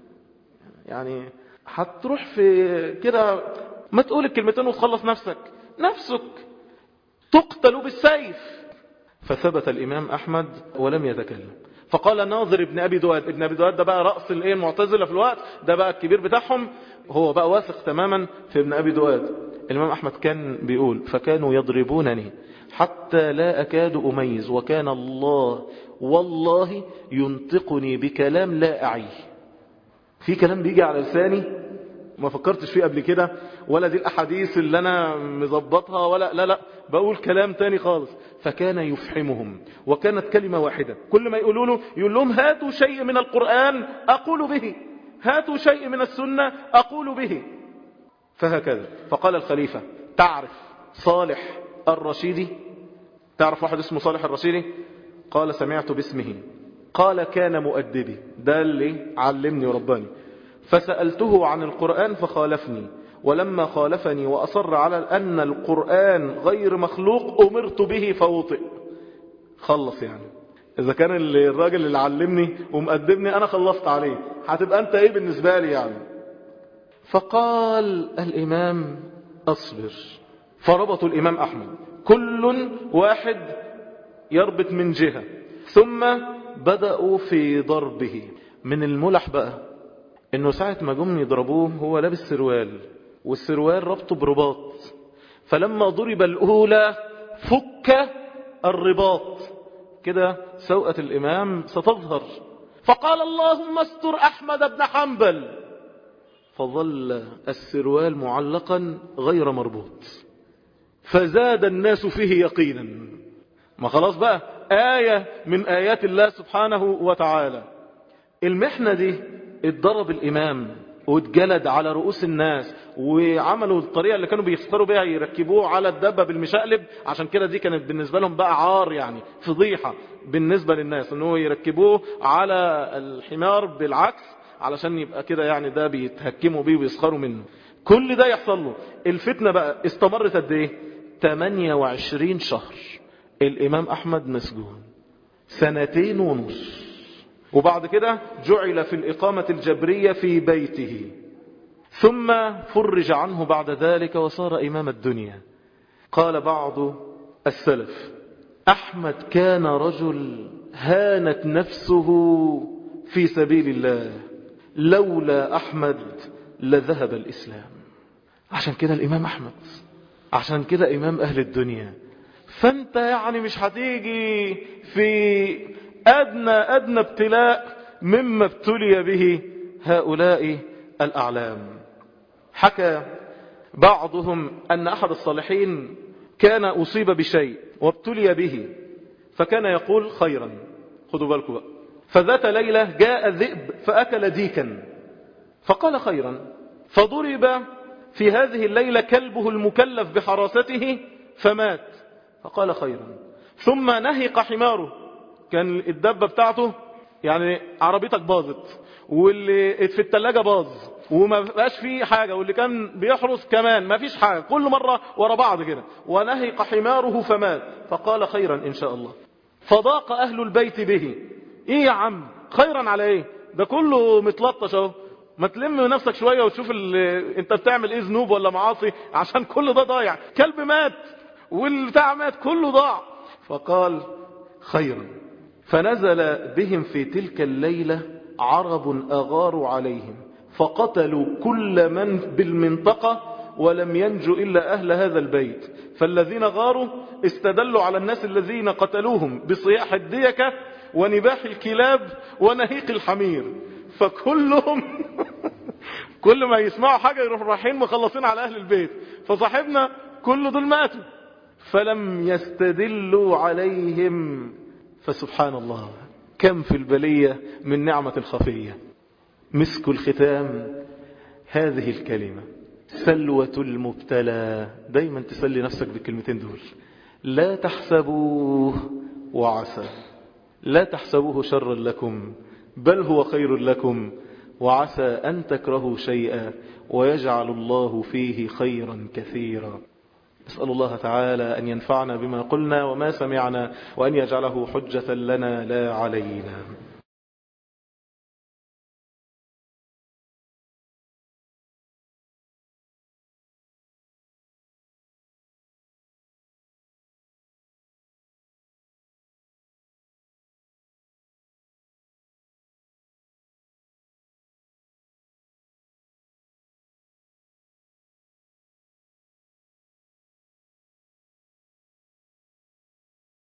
يعني هتروح في كده ما تقول الكلمتين وتخلص نفسك، نفسك تقتل بالسيف. فثبت الإمام أحمد ولم يتكلم. فقال ناظر ابن أبي دواد، ابن أبي دواد ده بقى رأس الايه المعتزلة في الوقت ده، بقى الكبير بتاعهم، هو بقى واثق تماما في ابن أبي دواد. الإمام أحمد كان بيقول فكانوا يضربونني حتى لا أكاد أميز، وكان الله والله ينطقني بكلام لا أعيه. في كلام بيجي على لساني ما فكرتش فيه قبل كده، ولا دي الأحاديث اللي أنا مظبطها، ولا لا لا بقول كلام تاني خالص. فكان يفحمهم، وكانت كلمة واحدة كل ما يقولوا له يقول لهم هاتوا شيء من القرآن أقول به، هاتوا شيء من السنة أقول به. فهكذا. فقال الخليفة تعرف صالح الرشيدي؟ تعرف واحد اسمه صالح الرشيدي؟ قال سمعت باسمه. قال كان مؤدبي، ده اللي علمني ورباني. فسألته عن القرآن فخالفني، ولما خالفني وأصر على أن القرآن غير مخلوق أمرت به فوطئ. خلص يعني، إذا كان الراجل اللي علمني ومقدمني أنا خلصت عليه، هتبقى أنت إيه بالنسبة لي يعني؟ فقال الإمام أصبر. فربطوا الإمام أحمد كل واحد يربط من جهة، ثم بدأوا في ضربه. من الملح بقى انه ساعة ما جم يضربوه هو لابس سروال، والسروال ربطه برباط، فلما ضرب الأولى فك الرباط كده سوءة الإمام ستظهر. فقال اللهم استر أحمد بن حنبل، فظل السروال معلقا غير مربوط، فزاد الناس فيه يقينا. ما خلاص بقى آية من آيات الله سبحانه وتعالى. المحنة دي اتضرب الإمام واتجلد على رؤوس الناس، وعملوا الطريقة اللي كانوا بيختاروا بيها يركبوه على الدبة بالمشقلب، عشان كده دي كانت بالنسبة لهم بقى عار، يعني فضيحة بالنسبة للناس انه يركبوه على الحمار بالعكس علشان يبقى كده، يعني ده بيتهكموا بيه ويسخروا منه. كل ده يحصل له. الفتنة بقى استمرت قد ايه؟ ثمانية وعشرين شهر الإمام أحمد مسجون، سنتين ونص. وبعد كده جعل في الإقامة الجبرية في بيته، ثم فرج عنه بعد ذلك وصار إمام الدنيا. قال بعض السلف: أحمد كان رجل هانت نفسه في سبيل الله، لولا أحمد لذهب الإسلام. عشان كده الإمام أحمد، عشان كده إمام أهل الدنيا. فأنت يعني مش هتيجي في أدنى أدنى ابتلاء مما ابتلي به هؤلاء الأعلام. حكى بعضهم أن أحد الصالحين كان أصيب بشيء وابتلي به، فكان يقول خيرا. خذوا بالكم بقى. فذات ليلة جاء ذئب فأكل ديكا، فقال خيرا. فضرب في هذه الليلة كلبه المكلف بحراسته فمات، فقال خيرا. ثم نهق حماره، كان الدبة بتاعته يعني عربيتك باظت، واللي في التلاجة باظ وما بقاش فيه حاجة، واللي كان بيحرس كمان ما فيش حاجة، كل مرة ورا بعض كده. ونهق حماره فمات، فقال خيرا إن شاء الله. فضاق أهل البيت به. إيه يا عم خيرا على إيه؟ ده كله متلطش اهو، ما تلم نفسك شوية وتشوف انت بتعمل ايه، ذنوب ولا معاصي، عشان كل ده ضايع. كلب مات والبتاع مات، كله ضاع. فقال خيرا. فنزل بهم في تلك الليلة عرب أغاروا عليهم، فقتلوا كل من بالمنطقة ولم ينجو إلا أهل هذا البيت. فالذين غاروا استدلوا على الناس الذين قتلوهم بصياح الديكة ونباح الكلاب ونهيق الحمير، فكلهم كل ما يسمعوا حاجة يروحوا رايحين مخلصين على أهل البيت. فصاحبنا كل دول ماتوا، فلم يستدلوا عليهم. فسبحان الله، كم في البلية من نعمة الخفية. مسك الختام هذه الكلمة: سلوة المبتلى. دايما تسلي نفسك بالكلمتين دول: لا تحسبوه وعسى، لا تحسبوه شرا لكم بل هو خير لكم، وعسى أن تكرهوا شيئا ويجعل الله فيه خيرا كثيرا. نسأل الله تعالى أن ينفعنا بما قلنا وما سمعنا، وأن يجعله حجة لنا لا علينا.